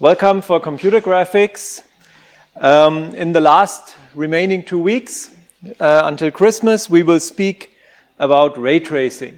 Welcome for computer graphics. In the last remaining 2 weeks until Christmas, we will speak about ray tracing.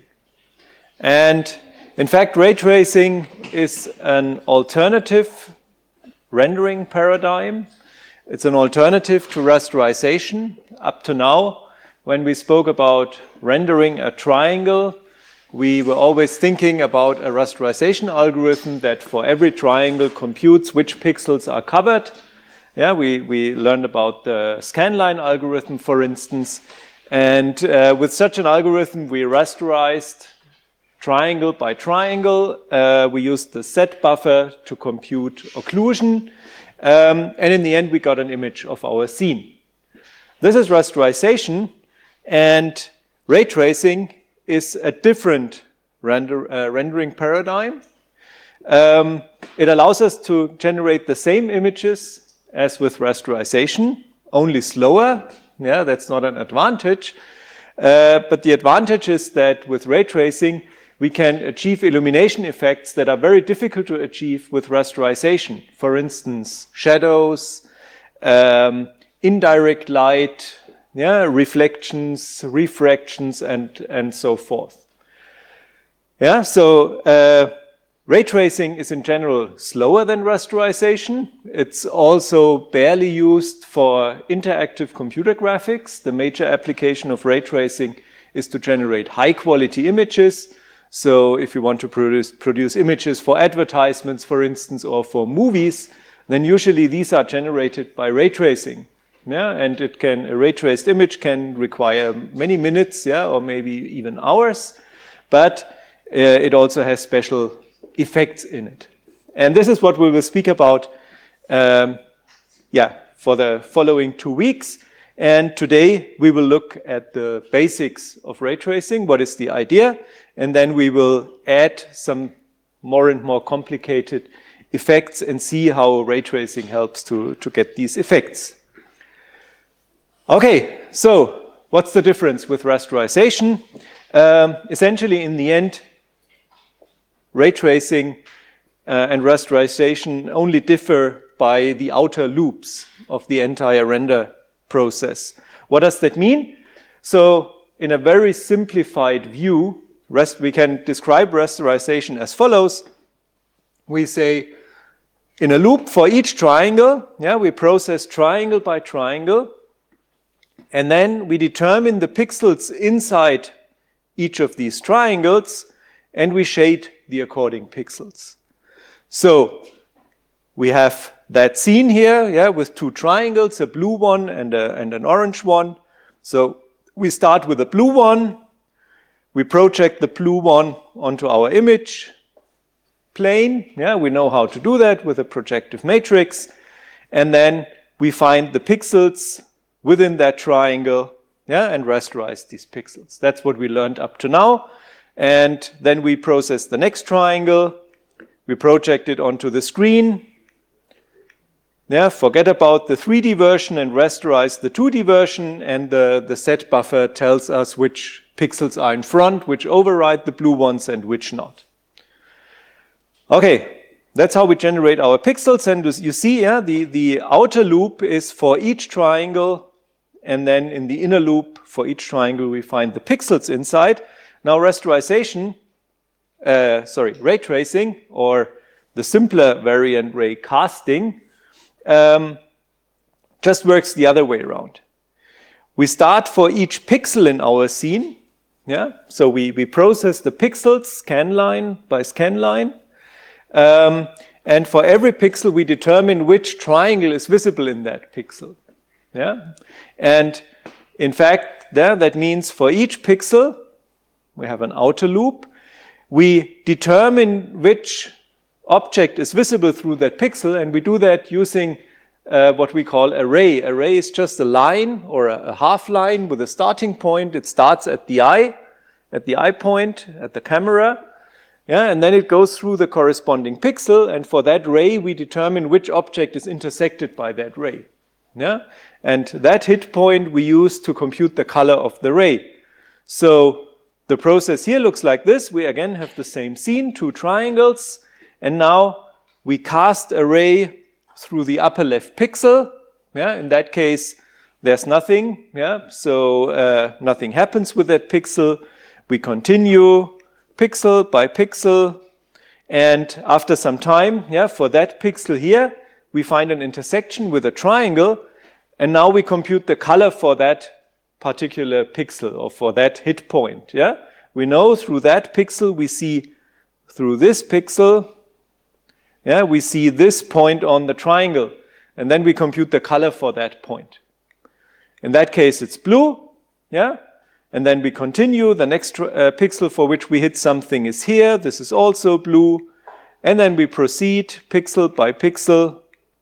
And in fact, ray tracing is an alternative rendering paradigm. It's an alternative to rasterization. Up to now, when we spoke about rendering a triangle, we were always thinking about a rasterization algorithm that for every triangle computes which pixels are covered. Yeah, we learned about the scanline algorithm, for instance. And with such an algorithm, we rasterized triangle by triangle. We used the set buffer to compute occlusion. And in the end, we got an image of our scene. This is rasterization, and ray tracing is a different rendering paradigm. It allows us to generate the same images as with rasterization, only slower. Yeah, that's not an advantage. But the advantage is that with ray tracing, we can achieve illumination effects that are very difficult to achieve with rasterization. For instance, shadows, indirect light, reflections, refractions, and so forth. Yeah, so ray tracing is in general slower than rasterization. It's also barely used for interactive computer graphics. The major application of ray tracing is to generate high-quality images. So if you want to produce images for advertisements, for instance, or for movies, then usually these are generated by ray tracing. Yeah, and a ray traced image can require many minutes, or maybe even hours, but it also has special effects in it. And this is what we will speak about, for the following 2 weeks. And today we will look at the basics of ray tracing. What is the idea? And then we will add some more and more complicated effects and see how ray tracing helps to get these effects. Okay, so what's the difference with rasterization? Essentially, in the end, ray tracing and rasterization only differ by the outer loops of the entire render process. What does that mean? So in a very simplified view, we can describe rasterization as follows. We say in a loop for each triangle, we process triangle by triangle, and then we determine the pixels inside each of these triangles, and we shade the according pixels. So we have that scene here, with two triangles, a blue one and an orange one. So we start with a blue one. We project the blue one onto our image plane. We know how to do that with a projective matrix. And then we find the pixels within that triangle, and rasterize these pixels. That's what we learned up to now. And then we process the next triangle. We project it onto the screen. Forget about the 3D version and rasterize the 2D version, and the set buffer tells us which pixels are in front, which override the blue ones and which not. Okay, that's how we generate our pixels. And you see, the outer loop is for each triangle, and then in the inner loop for each triangle we find the pixels inside. Now rasterization, ray tracing, or the simpler variant ray casting, just works the other way around. We start for each pixel in our scene. So we process the pixels scanline by scanline. And for every pixel, we determine which triangle is visible in that pixel. And in fact, that means for each pixel, we have an outer loop. We determine which object is visible through that pixel, and we do that using what we call array. Array is just a line or a half line with a starting point. It starts at the eye point, at the camera, and then it goes through the corresponding pixel, and for that ray we determine which object is intersected by that ray. And that hit point we use to compute the color of the ray. So the process here looks like this. We again have the same scene, two triangles, and now we cast a ray through the upper left pixel. Yeah, in that case, there's nothing. Yeah, so nothing happens with that pixel. We continue pixel by pixel, and after some time, yeah, for that pixel here, we find an intersection with a triangle, and now we compute the color for that particular pixel or for that hit point. Yeah, we know through that pixel we see through this pixel. Yeah, we see this point on the triangle, and then we compute the color for that point. In that case, it's blue. Yeah, and then we continue. The next pixel for which we hit something is here. This is also blue, and then we proceed pixel by pixel.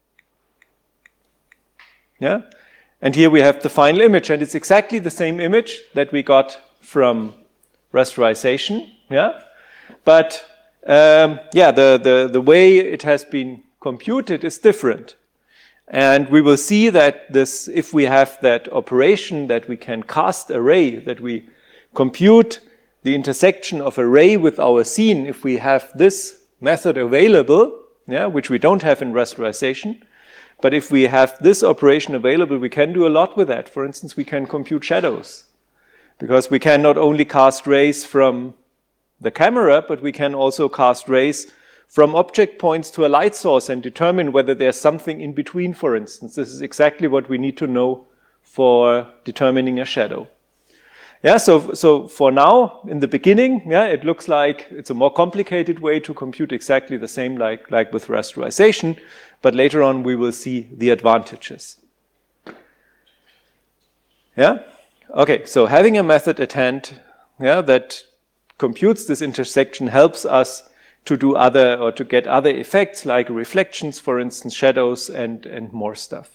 Yeah. And here we have the final image, and it's exactly the same image that we got from rasterization. Yeah, but the way it has been computed is different, and we will see that this, if we have that operation that we can cast a ray, that we compute the intersection of a ray with our scene, if we have this method available, yeah, which we don't have in rasterization. But if we have this operation available, we can do a lot with that. For instance, we can compute shadows, because we can not only cast rays from the camera, but we can also cast rays from object points to a light source and determine whether there's something in between, for instance. This is exactly what we need to know for determining a shadow. Yeah, so for now, in the beginning, yeah, it looks like it's a more complicated way to compute exactly the same like with rasterization, but later on we will see the advantages. Yeah? Okay, so having a method at hand, yeah, that computes this intersection helps us to do other, or to get other effects like reflections, for instance, shadows and more stuff.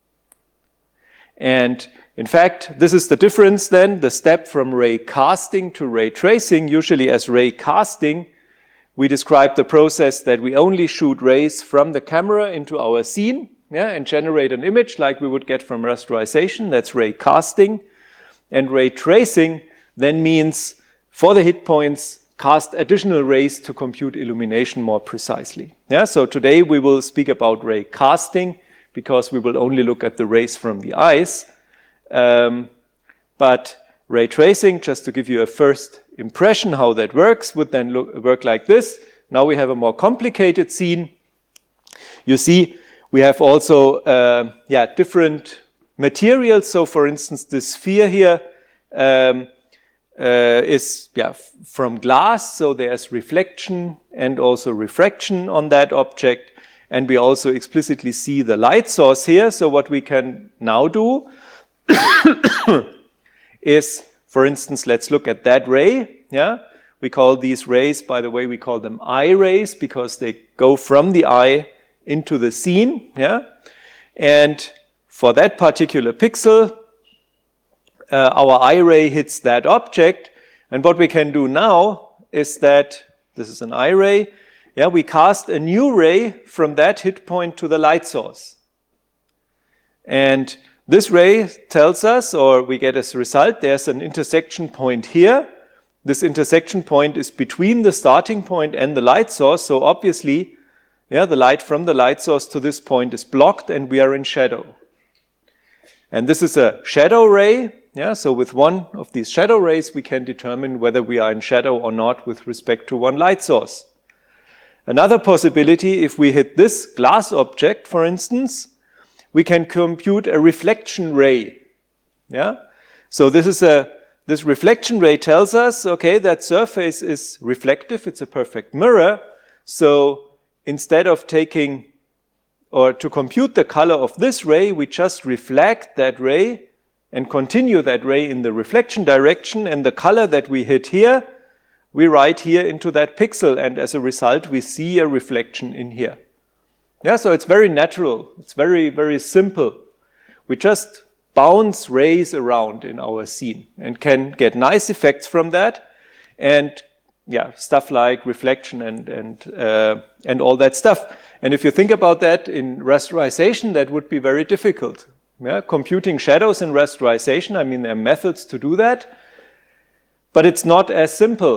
And in fact, this is the difference then, the step from ray casting to ray tracing. Usually as ray casting, we describe the process that we only shoot rays from the camera into our scene, yeah, and generate an image like we would get from rasterization. That's ray casting. And ray tracing then means, for the hit points, cast additional rays to compute illumination more precisely. Yeah, so today we will speak about ray casting, because we will only look at the rays from the eyes. But ray tracing, just to give you a first impression how that works, would then work like this. Now we have a more complicated scene. You see, we have also different materials. So for instance, this sphere here is from glass, so there's reflection and also refraction on that object. And we also explicitly see the light source here. So what we can now do is, for instance, let's look at that ray. Yeah, we call these rays, by the way, we call them eye rays because they go from the eye into the scene. Yeah, and for that particular pixel, our eye ray hits that object. And what we can do now is that this is an eye ray. Yeah, we cast a new ray from that hit point to the light source. And this ray tells us, or we get as a result, there's an intersection point here. This intersection point is between the starting point and the light source. So obviously, yeah, the light from the light source to this point is blocked and we are in shadow. And this is a shadow ray. Yeah, so with one of these shadow rays, we can determine whether we are in shadow or not with respect to one light source. Another possibility, if we hit this glass object, for instance, we can compute a reflection ray. Yeah? So this reflection ray tells us, okay, that surface is reflective, it's a perfect mirror. So instead of taking, or to compute the color of this ray, we just reflect that ray and continue that ray in the reflection direction, and the color that we hit here, we write here into that pixel, and as a result, we see a reflection in here. Yeah, so it's very natural. It's very, very simple. We just bounce rays around in our scene and can get nice effects from that. And yeah, stuff like reflection and all that stuff. And if you think about that in rasterization, that would be very difficult. Yeah, computing shadows in rasterization, I mean, there are methods to do that, but it's not as simple.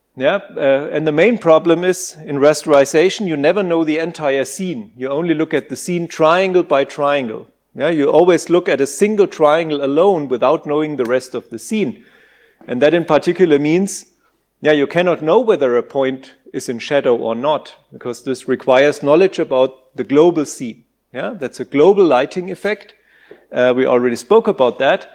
Yeah, and the main problem is in rasterization, you never know the entire scene. You only look at the scene triangle by triangle. Yeah, you always look at a single triangle alone without knowing the rest of the scene. And that in particular means, yeah, you cannot know whether a point is in shadow or not, because this requires knowledge about the global scene. Yeah, that's a global lighting effect. We already spoke about that.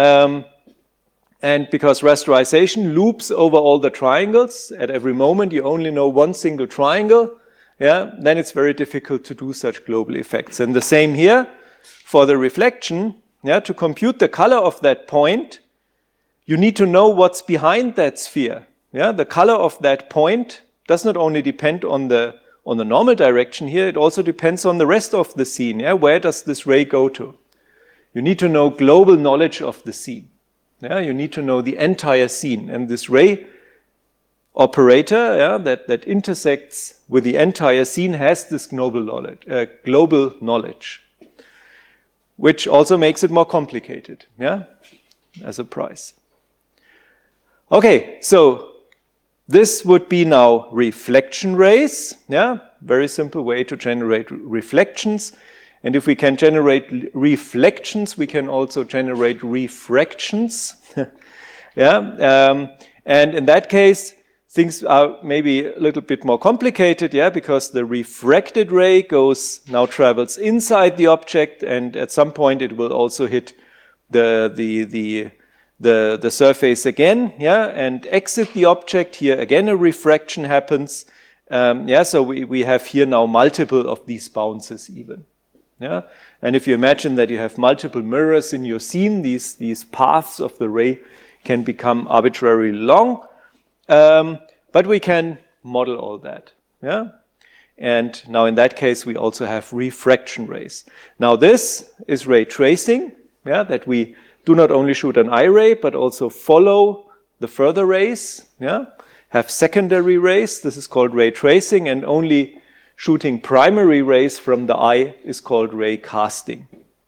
And because rasterization loops over all the triangles, at every moment you only know one single triangle, yeah, then it's very difficult to do such global effects. And the same here for the reflection. Yeah, to compute the color of that point, you need to know what's behind that sphere. Yeah, the color of that point does not only depend on the normal direction here, it also depends on the rest of the scene. Yeah, where does this ray go to? You need to know global knowledge of the scene. Yeah, you need to know the entire scene, and this ray operator, yeah, that intersects with the entire scene has this global knowledge, which also makes it more complicated, yeah, as a price. Okay, so this would be now reflection rays, yeah, very simple way to generate reflections. And if we can generate reflections, we can also generate refractions. Yeah, and in that case, things are maybe a little bit more complicated, yeah, because the refracted ray now travels inside the object, and at some point it will also hit the surface again, yeah, and exit the object. Here again, a refraction happens. Yeah, so we have here now multiple of these bounces even. Yeah, and if you imagine that you have multiple mirrors in your scene, these paths of the ray can become arbitrarily long, but we can model all that. Yeah, and now in that case we also have refraction rays. Now this is ray tracing. Yeah, that we do not only shoot an eye ray but also follow the further rays. Yeah, have secondary rays. This is called ray tracing, and only shooting primary rays from the eye is called ray casting.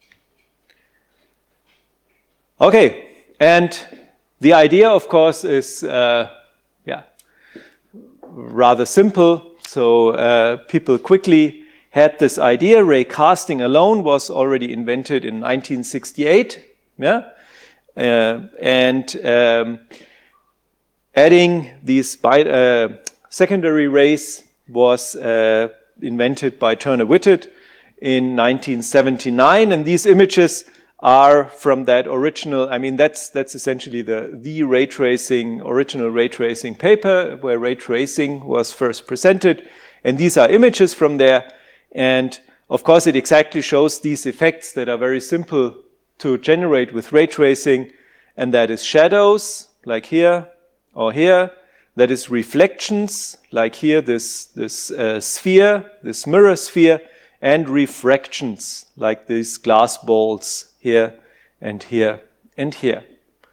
Okay, and the idea, of course, is rather simple. So people quickly had this idea. Ray casting alone was already invented in 1968. Yeah, and adding these secondary rays was invented by Turner Whitted in 1979, and these images are from that original. I mean, that's essentially the ray tracing, original ray tracing paper where ray tracing was first presented, and these are images from there. And of course, it exactly shows these effects that are very simple to generate with ray tracing, and that is shadows, like here or here. That is reflections, like here, this sphere, this mirror sphere, and refractions, like these glass balls here and here and here.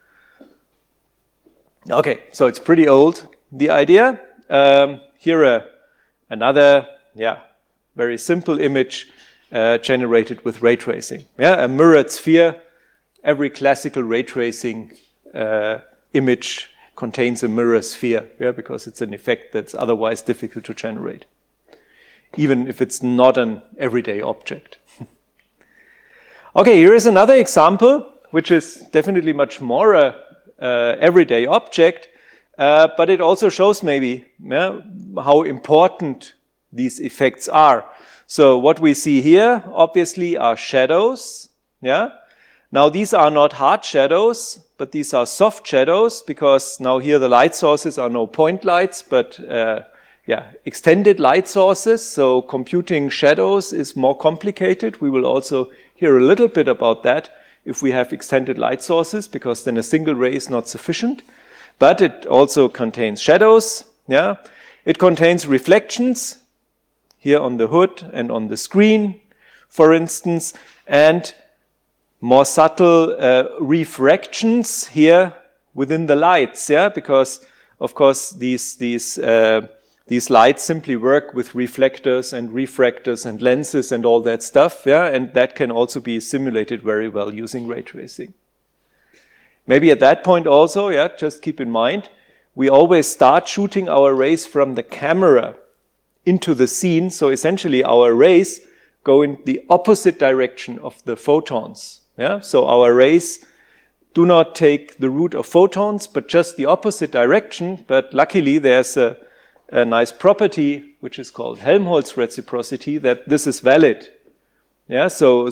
Okay, so it's pretty old, the idea. Here another, very simple image generated with ray tracing. Yeah, a mirrored sphere. Every classical ray tracing image contains a mirror sphere, yeah, because it's an effect that's otherwise difficult to generate, even if it's not an everyday object. Okay, here is another example, which is definitely much more a everyday object, but it also shows maybe how important these effects are. So what we see here, obviously, are shadows. Yeah. Now these are not hard shadows, but these are soft shadows, because now here the light sources are no point lights, but extended light sources. So computing shadows is more complicated. We will also hear a little bit about that if we have extended light sources, because then a single ray is not sufficient. But it also contains shadows. Yeah, it contains reflections here on the hood and on the screen, for instance, and more subtle refractions here within the lights, yeah, because of course these lights simply work with reflectors and refractors and lenses and all that stuff, yeah, and that can also be simulated very well using ray tracing. Maybe at that point also, yeah, just keep in mind, we always start shooting our rays from the camera into the scene. So essentially our rays go in the opposite direction of the photons. Yeah? So our rays do not take the route of photons, but just the opposite direction. But luckily there's a nice property, which is called Helmholtz reciprocity, that this is valid. Yeah, so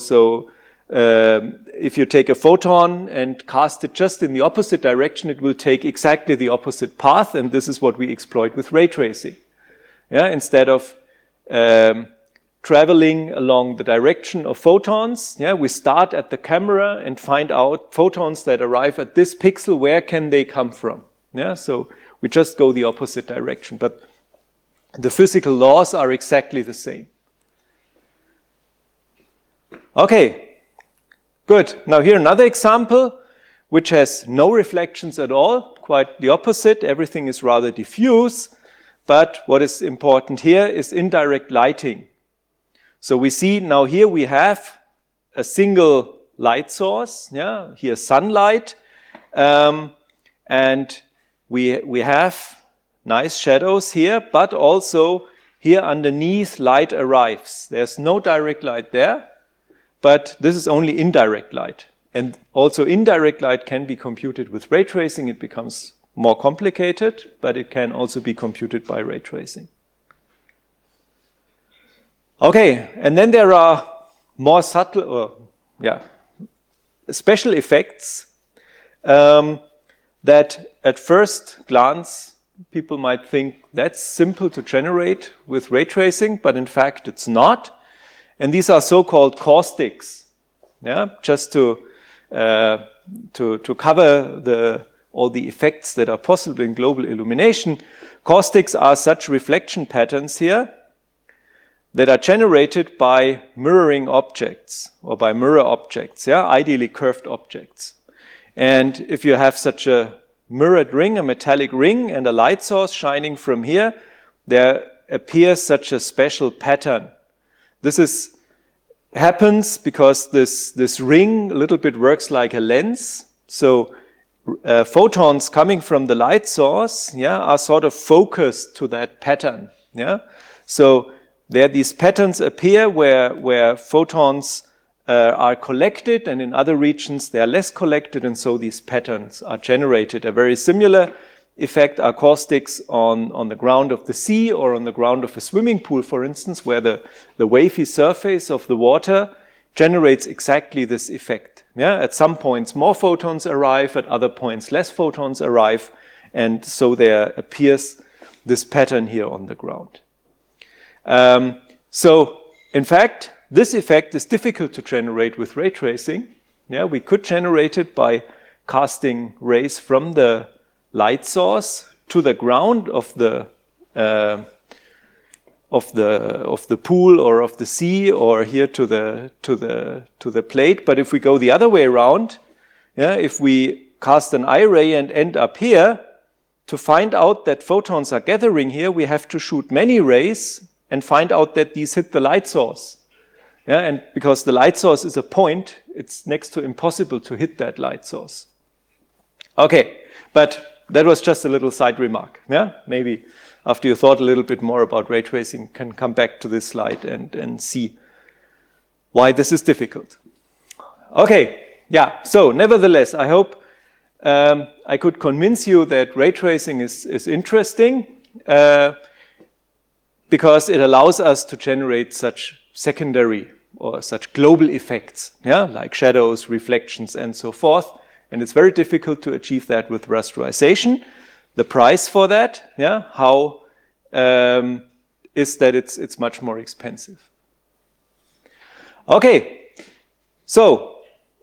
if you take a photon and cast it just in the opposite direction, it will take exactly the opposite path, and this is what we exploit with ray tracing. Yeah, instead of traveling along the direction of photons, yeah, we start at the camera and find out photons that arrive at this pixel, where can they come from? Yeah, so we just go the opposite direction, but the physical laws are exactly the same. Okay, good. Now here another example which has no reflections at all, quite the opposite. Everything is rather diffuse, but what is important here is indirect lighting. So we see now here we have a single light source, yeah, here sunlight, and we have nice shadows here, but also here underneath light arrives. There's no direct light there, but this is only indirect light. And also indirect light can be computed with ray tracing. It becomes more complicated, but it can also be computed by ray tracing. Okay, and then there are more subtle, special effects that at first glance people might think that's simple to generate with ray tracing, but in fact it's not. And these are so-called caustics. Yeah, just to cover all the effects that are possible in global illumination. Caustics are such reflection patterns here that are generated by mirroring objects or by mirror objects, yeah, ideally curved objects. And if you have such a mirrored ring, a metallic ring, and a light source shining from here, there appears such a special pattern. This happens because this ring a little bit works like a lens. So photons coming from the light source, yeah, are sort of focused to that pattern. Yeah, so there these patterns appear where photons are collected, and in other regions they are less collected, and so these patterns are generated. A very similar effect are caustics on the ground of the sea or on the ground of a swimming pool, for instance, where the wavy surface of the water generates exactly this effect. Yeah? At some points more photons arrive, at other points less photons arrive, and so there appears this pattern here on the ground. So in fact, this effect is difficult to generate with ray tracing. Yeah, we could generate it by casting rays from the light source to the ground of the pool or of the sea, or here to the plate. But if we go the other way around, yeah, if we cast an eye ray and end up here, to find out that photons are gathering here, we have to shoot many rays and find out that these hit the light source. Yeah, and because the light source is a point, it's next to impossible to hit that light source. Okay, but that was just a little side remark. Yeah, maybe after you thought a little bit more about ray tracing, can come back to this slide and see why this is difficult. Okay, yeah, so nevertheless, I hope I could convince you that ray tracing is interesting because it allows us to generate such secondary or such global effects, yeah, like shadows, reflections, and so forth. And it's very difficult to achieve that with rasterization. The price for that, yeah, is that it's much more expensive. Okay, so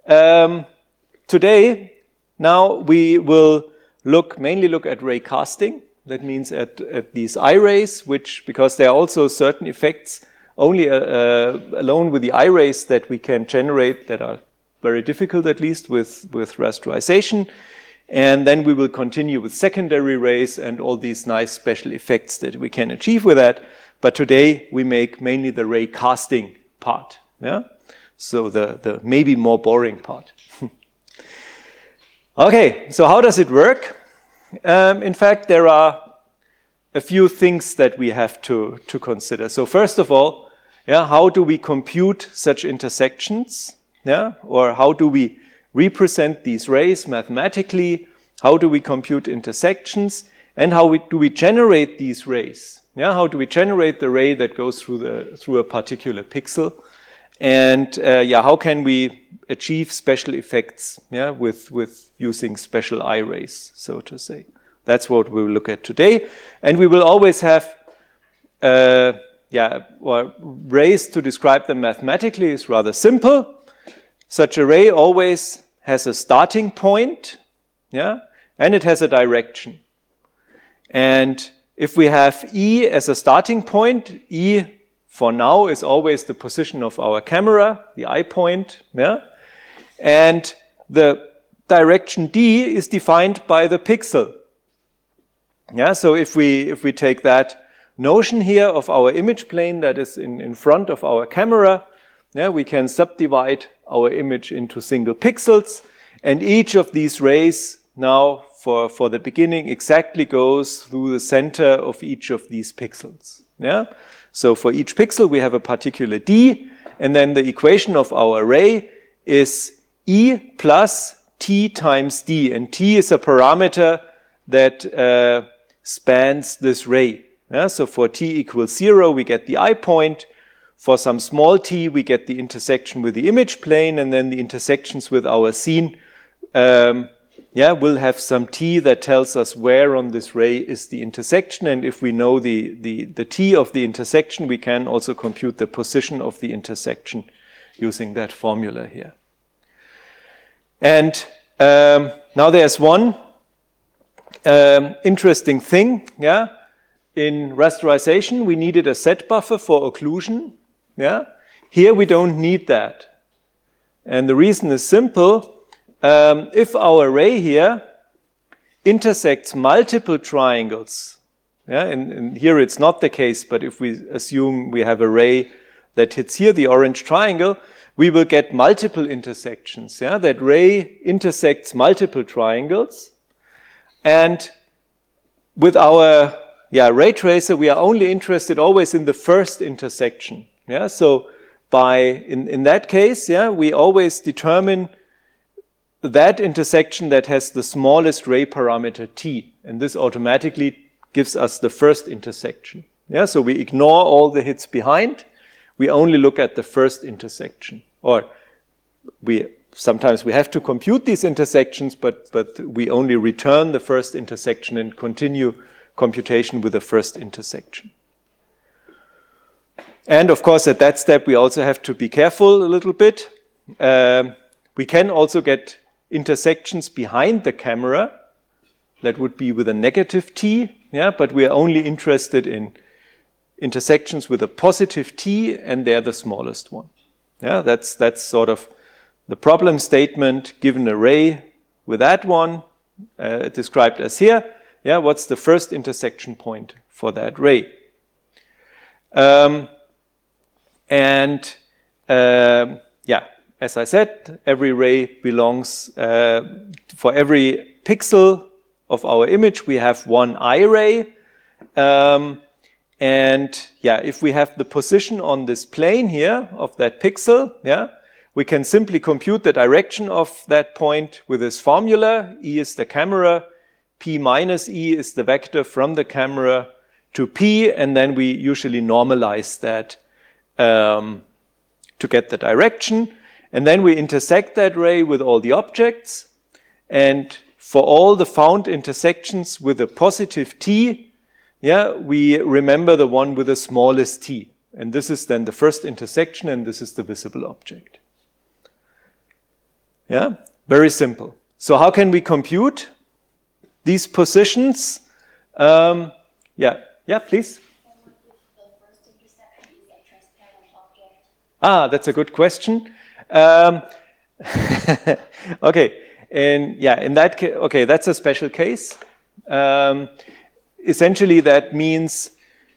today, now we will mainly look at ray casting. That means at these eye rays, because there are also certain effects only alone with the eye rays that we can generate that are very difficult, at least with rasterization. And then we will continue with secondary rays and all these nice special effects that we can achieve with that. But today we make mainly the ray casting part. Yeah? So the maybe more boring part. Okay, so how does it work? in fact, there are a few things that we have to consider. So first of all, yeah, how do we compute such intersections? Yeah, or how do we represent these rays mathematically? How do we compute intersections? And how do we generate these rays? Yeah, how do we generate the ray that goes through a particular pixel? And yeah, how can we achieve special effects? Yeah, with using special eye rays, so to say. That's what we will look at today, and we will always have rays to describe them mathematically is rather simple. Such a ray always has a starting point, yeah, and it has a direction. And if we have E as a starting point, E for now is always the position of our camera, the eye point, yeah, and the direction D is defined by the pixel. Yeah, so if we take that notion here of our image plane that is in front of our camera, yeah, we can subdivide our image into single pixels, and each of these rays now for the beginning exactly goes through the center of each of these pixels. Yeah, so for each pixel we have a particular D, and then the equation of our ray is E plus T times D, and T is a parameter that spans this ray. Yeah, so for t equals 0, we get the eye point. For some small t, we get the intersection with the image plane, and then the intersections with our scene will have some t that tells us where on this ray is the intersection. And if we know the t of the intersection, we can also compute the position of the intersection using that formula here. And now there's one interesting thing, yeah. In rasterization, we needed a set buffer for occlusion, yeah. Here we don't need that. And the reason is simple. If our ray here intersects multiple triangles, yeah, and here it's not the case, but if we assume we have a ray that hits here, the orange triangle, we will get multiple intersections, yeah. That ray intersects multiple triangles. And with our ray tracer, we are only interested always in the first intersection. Yeah, so in that case, yeah, we always determine that intersection that has the smallest ray parameter t, and this automatically gives us the first intersection. Yeah, so we ignore all the hits behind. We only look at the first intersection, or sometimes we have to compute these intersections, but we only return the first intersection and continue computation with the first intersection. And of course, at that step, we also have to be careful a little bit. We can also get intersections behind the camera. That would be with a negative t, yeah, but we are only interested in intersections with a positive t, and they're the smallest one. Yeah, that's sort of the problem statement given a ray with that one described as here. Yeah, what's the first intersection point for that ray? As I said, every ray belongs, for every pixel of our image, we have one eye ray. If we have the position on this plane here of that pixel, yeah, we can simply compute the direction of that point with this formula. E is the camera, P minus E is the vector from the camera to P, and then we usually normalize that to get the direction. And then we intersect that ray with all the objects. And for all the found intersections with a positive t, yeah, we remember the one with the smallest t. And this is then the first intersection, and this is the visible object. Yeah, very simple. So how can we compute these positions? Please. That's a good question. Okay, and in that case, okay, that's a special case. Essentially, that means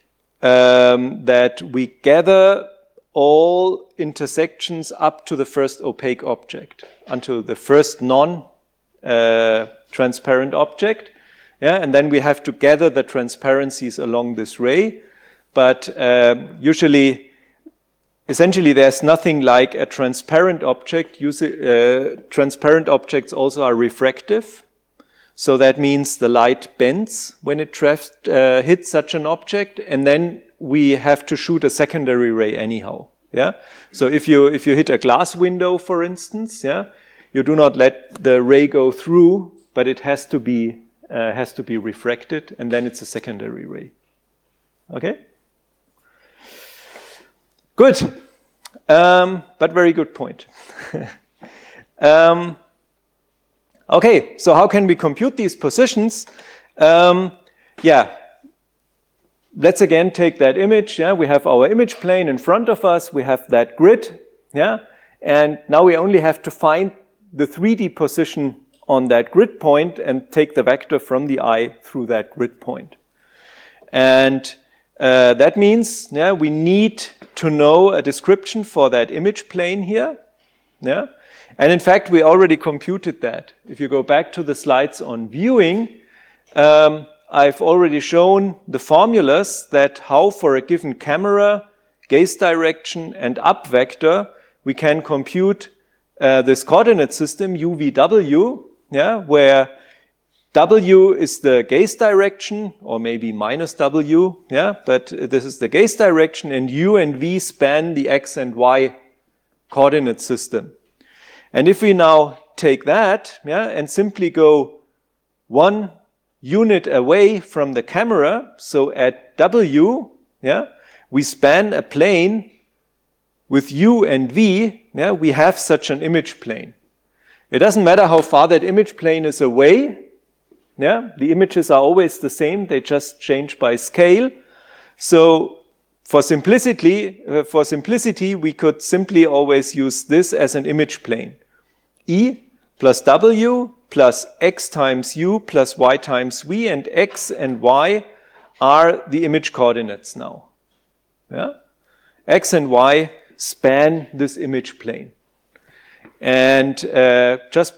that we gather all intersections up to the first opaque object, until the first non-transparent object. Yeah, and then we have to gather the transparencies along this ray. But essentially, there's nothing like a transparent object. Transparent objects also are refractive. So that means the light bends when it hits such an object, and then we have to shoot a secondary ray anyhow. Yeah. So if you hit a glass window, for instance, yeah, you do not let the ray go through, but it has to be refracted, and then it's a secondary ray. Okay. Good, but very good point. Okay, so how can we compute these positions? Yeah, let's again take that image. Yeah, we have our image plane in front of us. We have that grid. Yeah, and now we only have to find the 3D position on that grid point and take the vector from the eye through that grid point. And that means, yeah, we need to know a description for that image plane here. Yeah. And in fact, we already computed that. If you go back to the slides on viewing, I've already shown the formulas that how for a given camera, gaze direction, and up vector, we can compute this coordinate system, UVW, yeah, where W is the gaze direction, or maybe minus W, yeah, but this is the gaze direction, and U and V span the X and Y coordinate system. And if we now take that, yeah, and simply go 1 unit away from the camera, so at W, yeah, we span a plane with U and V, yeah, we have such an image plane. It doesn't matter how far that image plane is away, yeah, the images are always the same, they just change by scale. So for simplicity, we could simply always use this as an image plane. E plus W plus X times U plus Y times V, and X and Y are the image coordinates now. Yeah? X and Y span this image plane. And just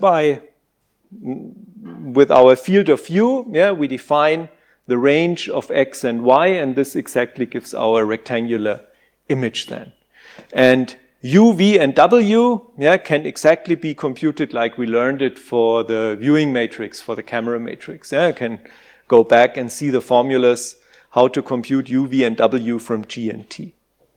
with our field of view, yeah, we define the range of X and Y, and this exactly gives our rectangular image then. And U, V, and W, yeah, can exactly be computed like we learned it for the viewing matrix, for the camera matrix. Yeah, you can go back and see the formulas, how to compute U, V, and W from G and T.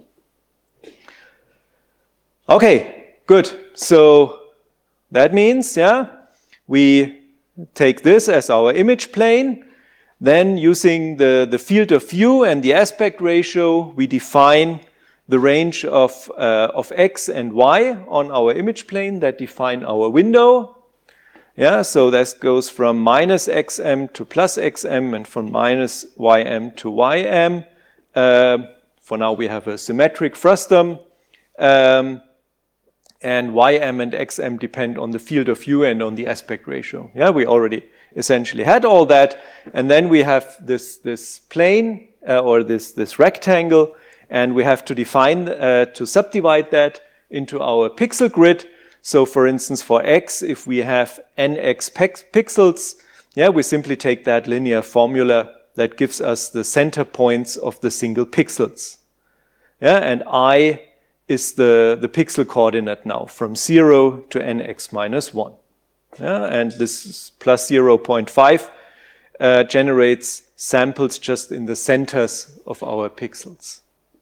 Okay, good. So that means, yeah, we take this as our image plane. Then using the field of view and the aspect ratio, we define the range of X and Y on our image plane that define our window. Yeah, so this goes from minus XM to plus XM and from minus YM to YM. For now we have a symmetric frustum. And YM and XM depend on the field of view and on the aspect ratio. Yeah, we already essentially had all that. And then we have this plane or this rectangle, and we have to define, to subdivide that into our pixel grid. So for instance, for X, if we have NX pixels, yeah, we simply take that linear formula that gives us the center points of the single pixels. Yeah, and I is the pixel coordinate now from 0 to nx minus 1. Yeah, and this is plus 0.5 generates samples just in the centers of our pixels.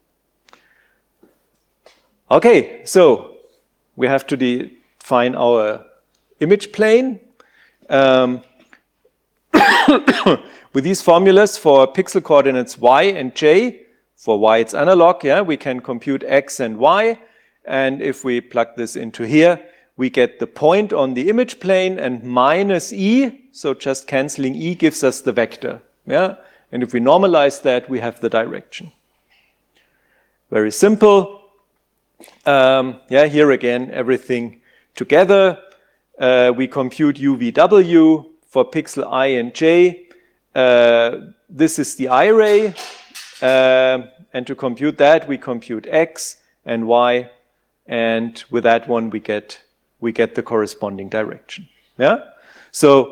Okay, so we have to define our image plane. With these formulas for pixel coordinates y and j, for y it's analog, yeah, we can compute x and y. And if we plug this into here, we get the point on the image plane and minus e, so just canceling e gives us the vector. Yeah? And if we normalize that, we have the direction. Very simple. Yeah, here again, everything together. We compute UVW for pixel I and j. This is the I ray. And to compute that, we compute x and y. And with that one, we get the corresponding direction. Yeah. So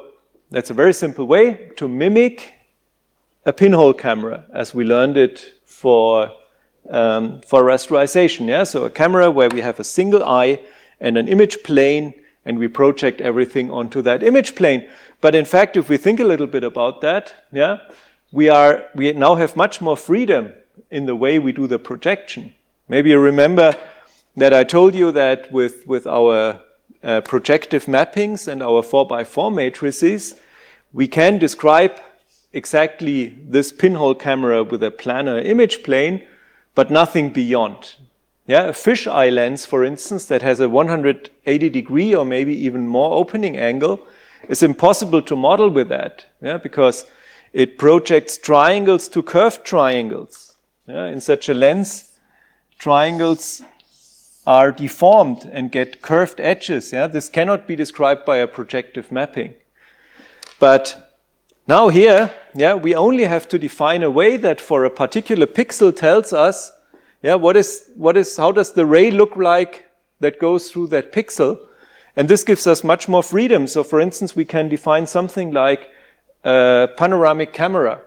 That's a very simple way to mimic a pinhole camera, as we learned it for rasterization. Yeah? So a camera where we have a single eye and an image plane, and we project everything onto that image plane. But in fact, if we think a little bit about that, yeah, we now have much more freedom in the way we do the projection. Maybe you remember that I told you that with our projective mappings and our 4x4 matrices, we can describe exactly this pinhole camera with a planar image plane, but nothing beyond. Yeah, a fisheye lens, for instance, that has a 180-degree or maybe even more opening angle, is impossible to model with that, yeah, because it projects triangles to curved triangles. Yeah, in such a lens, triangles are deformed and get curved edges. Yeah, this cannot be described by a projective mapping. But now here, yeah, we only have to define a way that for a particular pixel tells us, yeah, how does the ray look like that goes through that pixel? And this gives us much more freedom. So for instance, we can define something like a panoramic camera.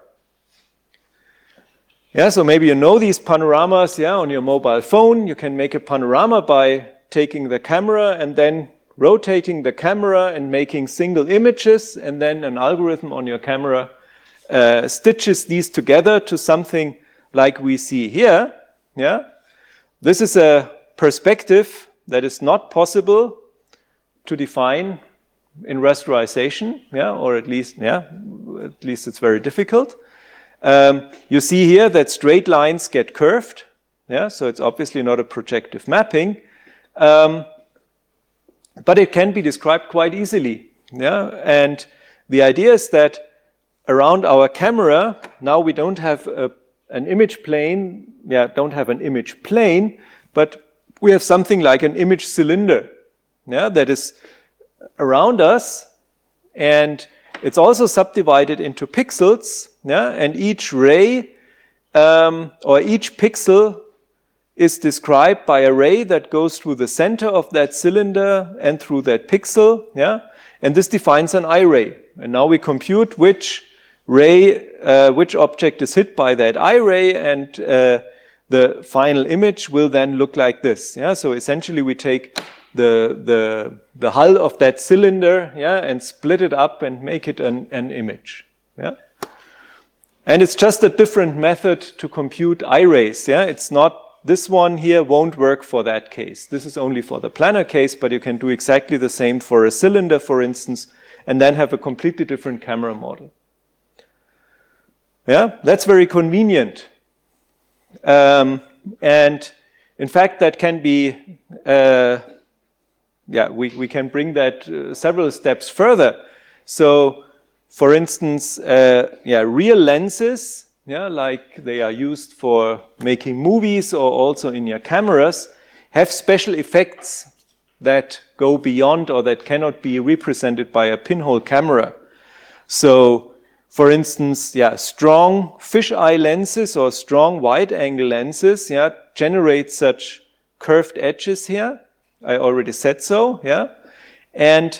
Yeah, so maybe you know these panoramas, yeah, on your mobile phone. You can make a panorama by taking the camera and then rotating the camera and making single images, and then an algorithm on your camera stitches these together to something like we see here. Yeah, this is a perspective that is not possible to define in rasterization, yeah, or at least it's very difficult. You see here that straight lines get curved, yeah, so it's obviously not a projective mapping, but it can be described quite easily, yeah. And the idea is that around our camera now we don't have an image plane, but we have something like an image cylinder, yeah, that is around us, and it's also subdivided into pixels, yeah, and each ray or each pixel is described by a ray that goes through the center of that cylinder and through that pixel, yeah, and this defines an eye ray. And now we compute which object is hit by that eye ray, and the final image will then look like this. Yeah, so essentially we take the hull of that cylinder, yeah, and split it up and make it an image. Yeah, and it's just a different method to compute eye rays. Yeah, it's not. This one here won't work for that case. This is only for the planar case, but you can do exactly the same for a cylinder, for instance, and then have a completely different camera model. Yeah, that's very convenient. And in fact, that can be, we can bring that several steps further. So, for instance, real lenses, yeah, like they are used for making movies or also in your cameras, have special effects that go beyond or that cannot be represented by a pinhole camera. So, for instance, yeah, strong fisheye lenses or strong wide-angle lenses, yeah, generate such curved edges here. I already said so, yeah. And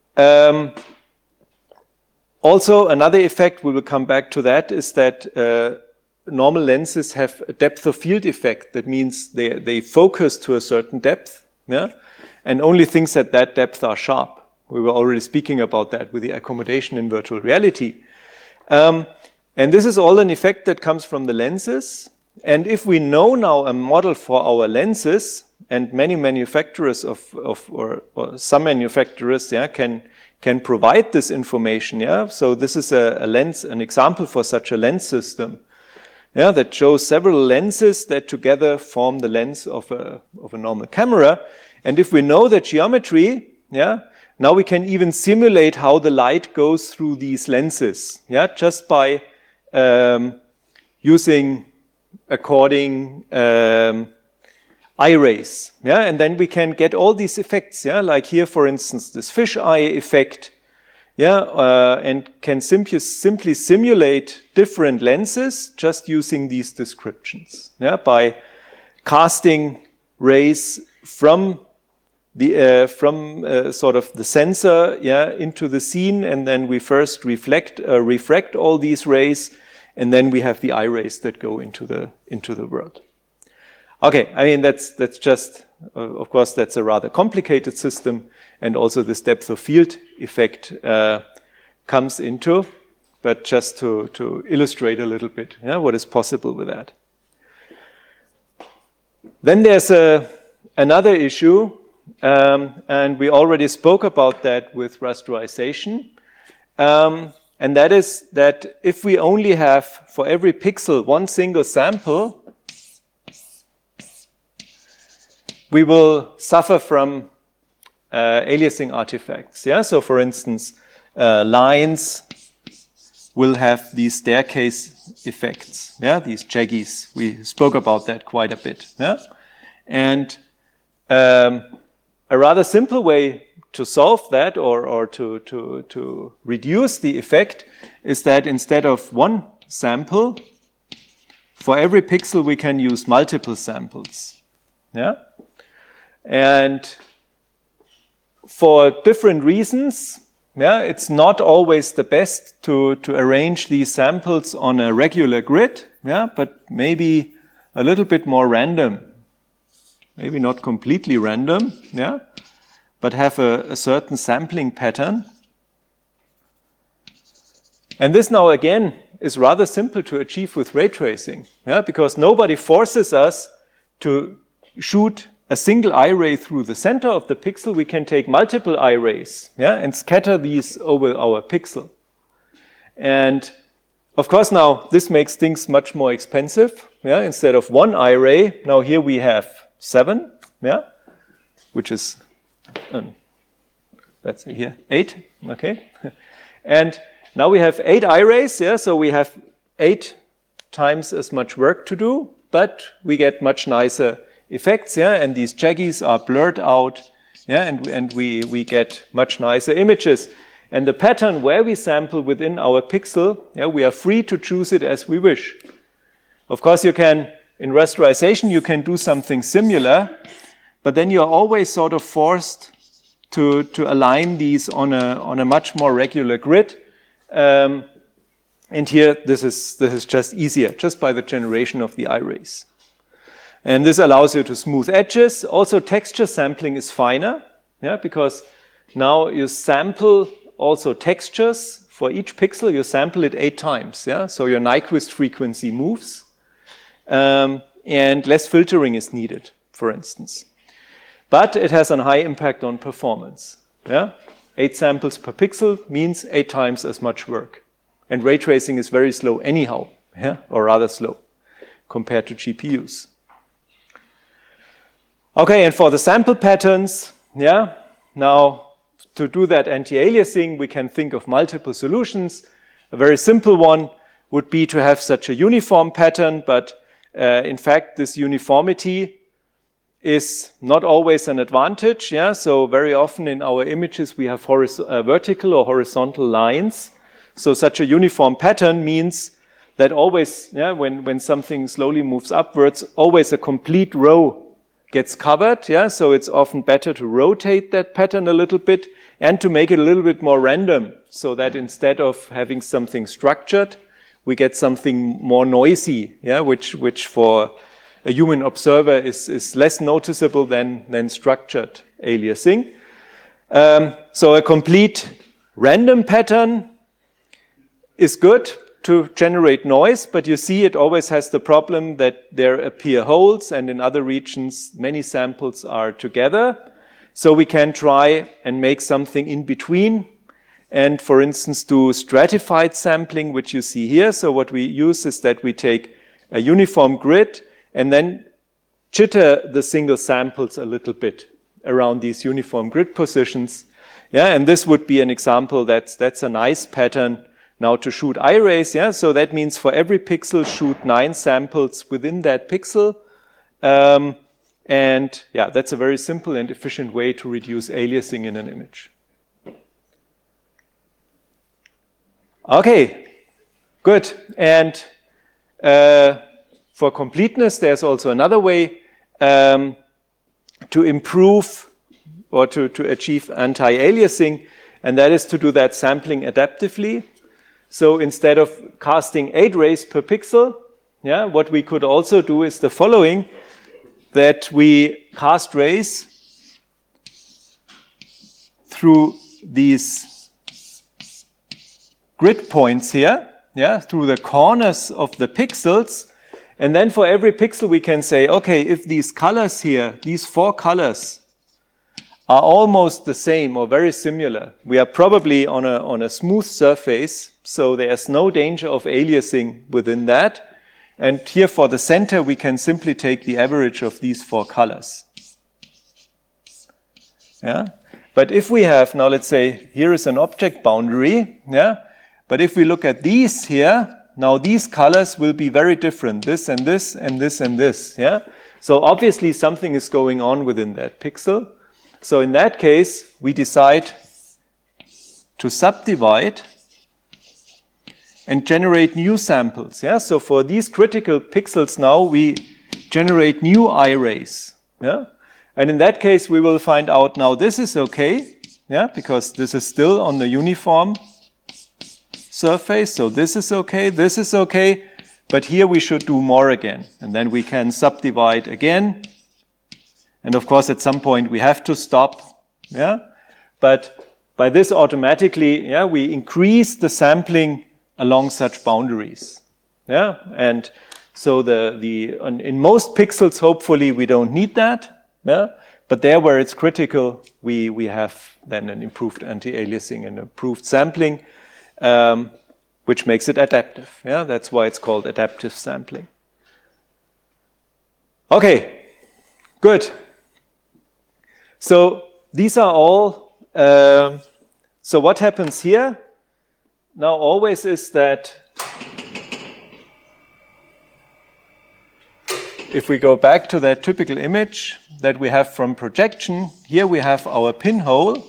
also another effect, we will come back to that, is that normal lenses have a depth of field effect. That means they focus to a certain depth, yeah, and only things at that depth are sharp. We were already speaking about that with the accommodation in virtual reality. And this is all an effect that comes from the lenses. And if we know now a model for our lenses, and many manufacturers or some manufacturers, yeah, can provide this information, yeah. So this is a lens, an example for such a lens system, yeah, that shows several lenses that together form the lens of a normal camera. And if we know the geometry, yeah, now we can even simulate how the light goes through these lenses, yeah, just by using according eye rays, yeah, and then we can get all these effects, yeah, like here, for instance, this fisheye effect, yeah, and can simply simulate different lenses just using these descriptions, yeah, by casting rays from sort of the sensor, yeah, into the scene, and then we first refract all these rays, and then we have the eye rays that go into the world. Okay, I mean that's just of course that's a rather complicated system, and also this depth of field effect comes into, but just to illustrate a little bit, yeah, what is possible with that. Then there's another issue. And we already spoke about that with rasterization. And that is that if we only have for every pixel one single sample, we will suffer from aliasing artifacts. Yeah? So for instance, lines will have these staircase effects, yeah? These jaggies. We spoke about that quite a bit. Yeah? And a rather simple way to solve that or to reduce the effect is that instead of one sample, for every pixel we can use multiple samples. Yeah? And for different reasons, yeah, it's not always the best to arrange these samples on a regular grid, yeah, but maybe a little bit more random. Maybe not completely random, yeah, but have a certain sampling pattern. And this now again is rather simple to achieve with ray tracing, yeah, because nobody forces us to shoot a single eye ray through the center of the pixel. We can take multiple eye rays, yeah, and scatter these over our pixel. And of course now this makes things much more expensive, yeah. Instead of one eye ray, now here we have 7, yeah, which is, let's see here, 8, okay. And now we have 8 eye rays, yeah, so we have 8 times as much work to do, but we get much nicer effects, yeah, and these jaggies are blurred out, yeah, and we get much nicer images. And the pattern where we sample within our pixel, yeah, we are free to choose it as we wish. Of course, you can, in rasterization, you can do something similar, but then you're always sort of forced to align these on a much more regular grid. And here, this is just easier, just by the generation of the eye rays. And this allows you to smooth edges. Also, texture sampling is finer, yeah, because now you sample also textures. For each pixel, you sample it 8 times, yeah, so your Nyquist frequency moves. And less filtering is needed, for instance. But it has a high impact on performance. Yeah? 8 samples per pixel means 8 times as much work. And ray tracing is very slow anyhow, yeah? Or rather slow compared to GPUs. Okay, and for the sample patterns, yeah, now to do that anti-aliasing, we can think of multiple solutions. A very simple one would be to have such a uniform pattern, but in fact, this uniformity is not always an advantage. Yeah? So very often in our images, we have vertical or horizontal lines. So such a uniform pattern means that always, yeah, when something slowly moves upwards, always a complete row gets covered. Yeah? So it's often better to rotate that pattern a little bit and to make it a little bit more random, so that instead of having something structured, we get something more noisy, yeah, which for a human observer is less noticeable than structured aliasing. So a complete random pattern is good to generate noise, but you see it always has the problem that there appear holes, and in other regions many samples are together. So we can try and make something in between, and for instance do stratified sampling, which you see here. So what we use is that we take a uniform grid and then jitter the single samples a little bit around these uniform grid positions. Yeah, and this would be an example that's a nice pattern now to shoot eye rays. Yeah, so that means for every pixel shoot 9 samples within that pixel. And yeah, that's a very simple and efficient way to reduce aliasing in an image. Okay, good. And for completeness, there's also another way to improve or to achieve anti-aliasing, and that is to do that sampling adaptively. So instead of casting 8 rays per pixel, yeah, what we could also do is the following, that we cast rays through these grid points here, yeah, through the corners of the pixels. And then for every pixel we can say, okay, if these colors here, these 4 colors, are almost the same or very similar, we are probably on a smooth surface, so there's no danger of aliasing within that. And here for the center, we can simply take the average of these 4 colors. Yeah? But if we have, now let's say, here is an object boundary, yeah? But if we look at these here, now these colors will be very different, this and this and this and this, yeah? So obviously something is going on within that pixel. So in that case, we decide to subdivide and generate new samples, yeah? So for these critical pixels now, we generate new eye rays, yeah? And in that case, we will find out now this is okay, yeah? Because this is still on the uniform surface, so this is okay, but here we should do more again, and then we can subdivide again, and of course at some point we have to stop, yeah, but by this automatically, yeah, we increase the sampling along such boundaries, yeah, and so in most pixels hopefully we don't need that, yeah, but there where it's critical we have then an improved anti-aliasing and improved sampling, which makes it adaptive. Yeah, that's why it's called adaptive sampling. Okay, good. So these are all. So what happens here now always is that if we go back to that typical image that we have from projection, here we have our pinhole,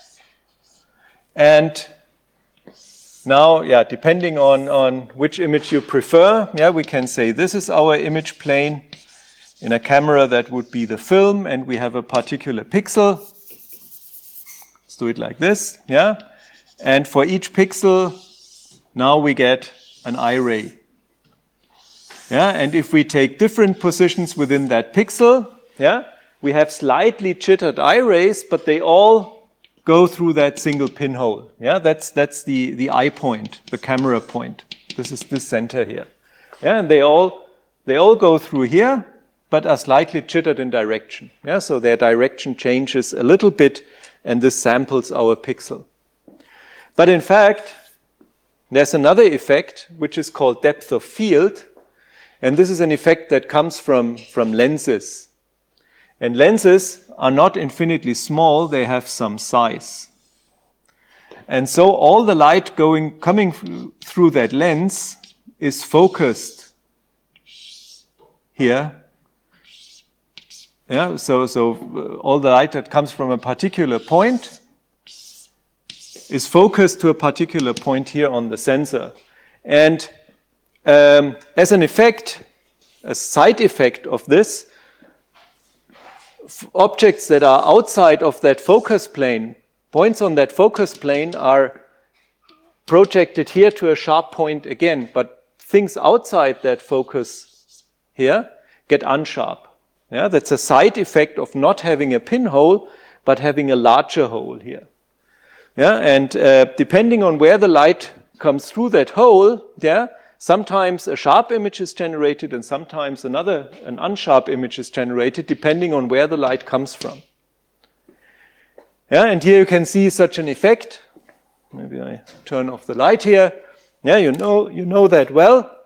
and now, yeah, depending on which image you prefer, yeah, we can say this is our image plane. In a camera, that would be the film, and we have a particular pixel. Let's do it like this, yeah. And for each pixel, now we get an eye ray. Yeah, and if we take different positions within that pixel, yeah, we have slightly jittered eye rays, but they all go through that single pinhole. Yeah, that's the eye point, the camera point. This is the center here. Yeah, and they all go through here, but are slightly jittered in direction. Yeah, so their direction changes a little bit, and this samples our pixel. But in fact, there's another effect which is called depth of field, and this is an effect that comes from lenses. And lenses are not infinitely small, they have some size. And so all the light coming through that lens is focused here. Yeah, so all the light that comes from a particular point is focused to a particular point here on the sensor. And as an effect, a side effect of this, objects that are outside of that focus plane, points on that focus plane are projected here to a sharp point again, but things outside that focus here get unsharp. Yeah, that's a side effect of not having a pinhole, but having a larger hole here. Yeah, and depending on where the light comes through that hole, yeah, sometimes a sharp image is generated and sometimes an unsharp image is generated, depending on where the light comes from. Yeah, and here you can see such an effect. Maybe I turn off the light here. Yeah, you know that well.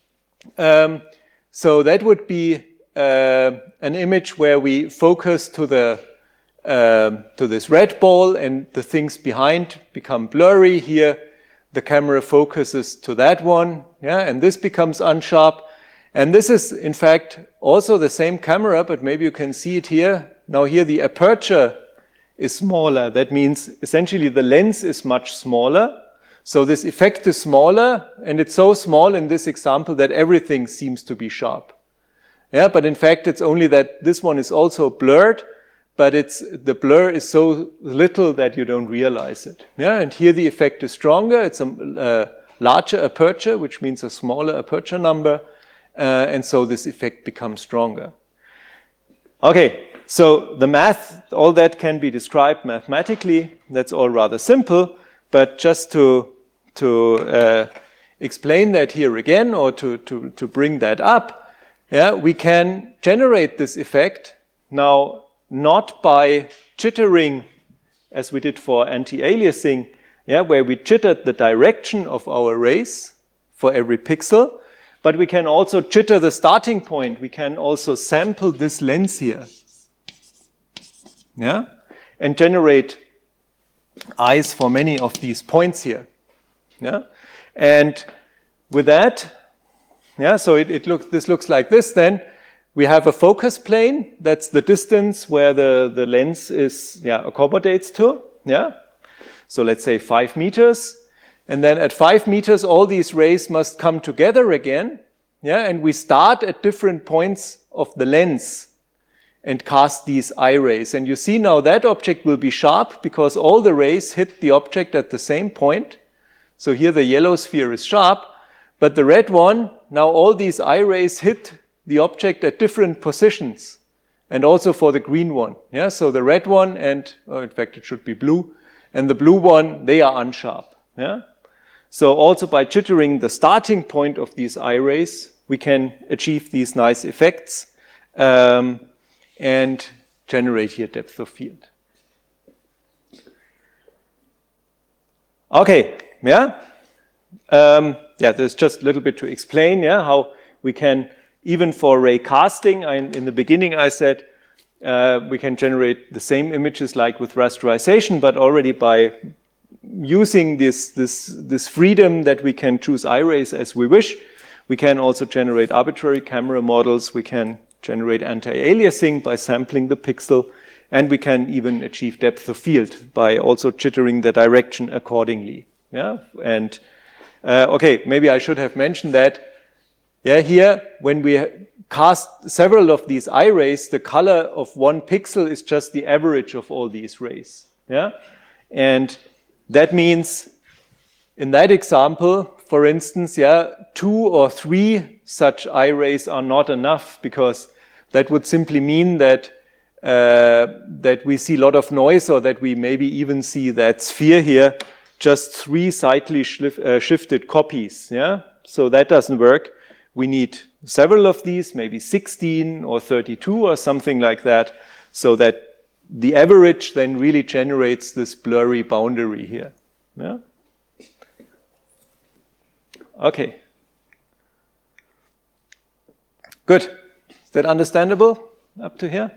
So that would be an image where we focus to this red ball and the things behind become blurry. Here the camera focuses to that one, yeah, and this becomes unsharp. And this is in fact also the same camera, but maybe you can see it here. Now here the aperture is smaller. That means essentially the lens is much smaller. So this effect is smaller, and it's so small in this example that everything seems to be sharp. Yeah, but in fact it's only that this one is also blurred, but the blur is so little that you don't realize it. Yeah, and here the effect is stronger. It's a larger aperture, which means a smaller aperture number, and so this effect becomes stronger. Okay, so the math, all that can be described mathematically. That's all rather simple, but just to explain that here again, or to bring that up, yeah, we can generate this effect now not by jittering as we did for anti-aliasing, yeah, where we jittered the direction of our rays for every pixel, but we can also jitter the starting point. We can also sample this lens here, yeah, and generate eyes for many of these points here, yeah. And with that, yeah, so this looks like this then. We have a focus plane, that's the distance where the lens is, yeah, accommodates to, yeah. So let's say 5 meters. And then at 5 meters, all these rays must come together again, yeah, and we start at different points of the lens and cast these eye rays. And you see now that object will be sharp because all the rays hit the object at the same point. So here the yellow sphere is sharp, but the red one, now all these eye rays hit the object at different positions, and also for the green one. Yeah, so the red one and, oh, in fact, it should be blue, and the blue one, they are unsharp. Yeah. So also by jittering the starting point of these eye rays, we can achieve these nice effects and generate here depth of field. Okay, yeah. Yeah, there's just a little bit to explain, yeah, how we can, even for ray casting, in the beginning I said we can generate the same images like with rasterization, but already by using this freedom that we can choose eye rays as we wish, we can also generate arbitrary camera models, we can generate anti-aliasing by sampling the pixel, and we can even achieve depth of field by also jittering the direction accordingly. Yeah, and okay, maybe I should have mentioned that. Yeah, here, when we cast several of these eye rays, the color of one pixel is just the average of all these rays. Yeah, and that means in that example, for instance, yeah, 2 or 3 such eye rays are not enough, because that would simply mean that that we see a lot of noise, or that we maybe even see that sphere here, just 3 slightly shifted copies. Yeah, so that doesn't work. We need several of these, maybe 16 or 32 or something like that, so that the average then really generates this blurry boundary here. Yeah? Okay. Good. Is that understandable up to here?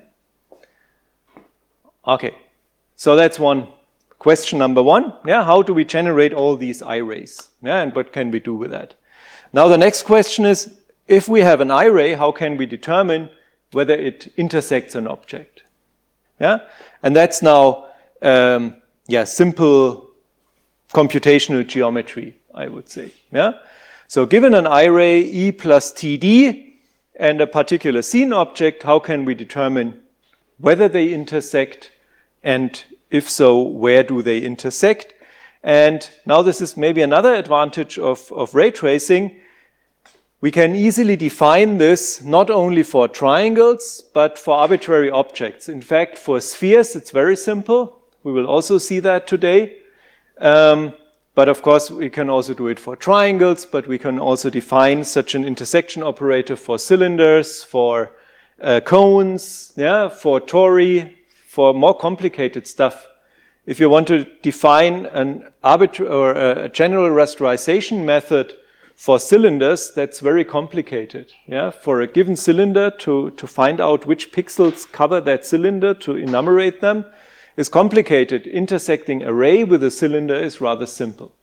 Okay. So that's one question number 1. Yeah, how do we generate all these eye rays? Yeah, and what can we do with that? Now the next question is, if we have an eye ray, how can we determine whether it intersects an object? Yeah, and that's now yeah, simple computational geometry, I would say. Yeah, so given an eye ray E plus TD and a particular scene object, how can we determine whether they intersect, and if so, where do they intersect? And now this is maybe another advantage of ray tracing. We can easily define this not only for triangles, but for arbitrary objects. In fact, for spheres, it's very simple. We will also see that today. But of course, we can also do it for triangles, but we can also define such an intersection operator for cylinders, for cones, yeah, for tori, for more complicated stuff. If you want to define an arbitrary or a general rasterization method for cylinders, that's very complicated. Yeah, for a given cylinder to find out which pixels cover that cylinder, to enumerate them, is complicated. Intersecting a ray with a cylinder is rather simple.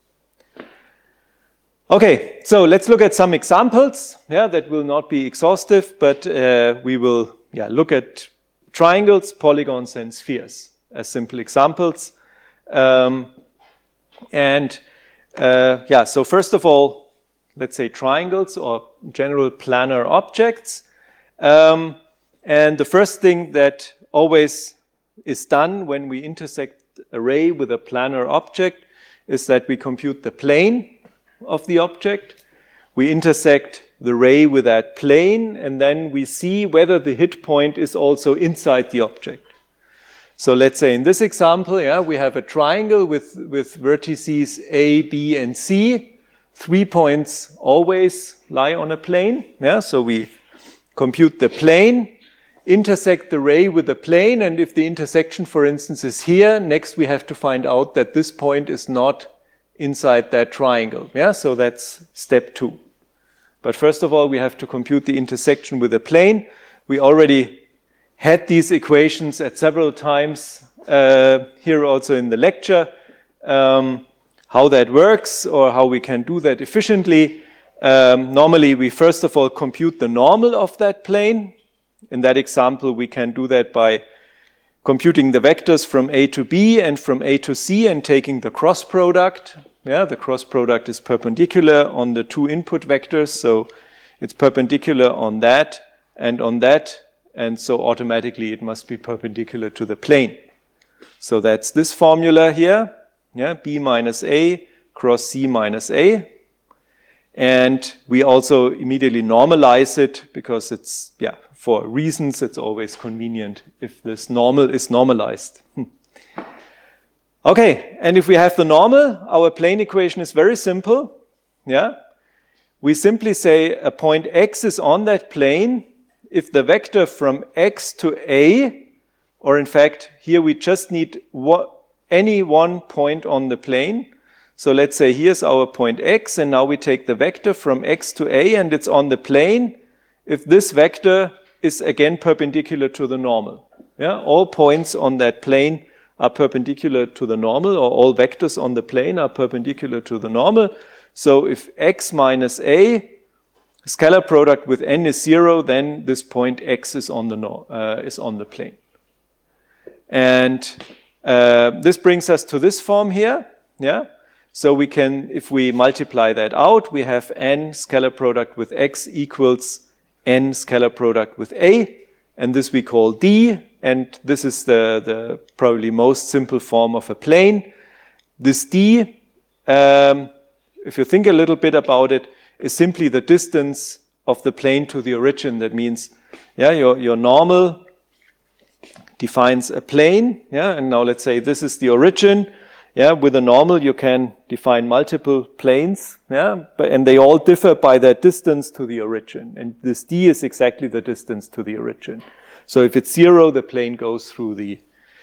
Okay, so let's look at some examples. Yeah, that will not be exhaustive, but we will look at triangles, polygons, and spheres as simple examples. So first of all, let's say triangles or general planar objects. And the first thing that always is done when we intersect a ray with a planar object is that we compute the plane of the object, we intersect the ray with that plane, and then we see whether the hit point is also inside the object. So let's say in this example, yeah, we have a triangle with vertices A, B, and C. 3 points always lie on a plane. Yeah, so we compute the plane, intersect the ray with the plane, and if the intersection, for instance, is here, next we have to find out that this point is not inside that triangle. Yeah, so that's step 2. But first of all, we have to compute the intersection with the plane. We already had these equations at several times here also in the lecture, how that works or how we can do that efficiently. Normally, we first of all compute the normal of that plane. In that example, we can do that by computing the vectors from A to B and from A to C and taking the cross product. Yeah, the cross product is perpendicular on the 2 input vectors, so it's perpendicular on that and on that, and so automatically it must be perpendicular to the plane. So that's this formula here, yeah, B minus A cross C minus A. And we also immediately normalize it because it's, yeah, for reasons it's always convenient if this normal is normalized. Okay, and if we have the normal, our plane equation is very simple. Yeah, we simply say a point X is on that plane if the vector from X to A, or in fact, here we just need any one point on the plane. So let's say here's our point X, and now we take the vector from X to A, and it's on the plane if this vector is again perpendicular to the normal. Yeah, all points on that plane are perpendicular to the normal, or all vectors on the plane are perpendicular to the normal. So if X minus A, scalar product with n is 0, then this point X is on the plane. And this brings us to this form here. Yeah. So we can, if we multiply that out, we have n scalar product with X equals n scalar product with A, and this we call D, and this is the probably most simple form of a plane. This D, if you think a little bit about it, is simply the distance of the plane to the origin. That means, yeah, your normal defines a plane, yeah, and now let's say this is the origin. Yeah, with a normal you can define multiple planes, yeah, and they all differ by their distance to the origin, and this D is exactly the distance to the origin. So if it's 0, the plane goes through the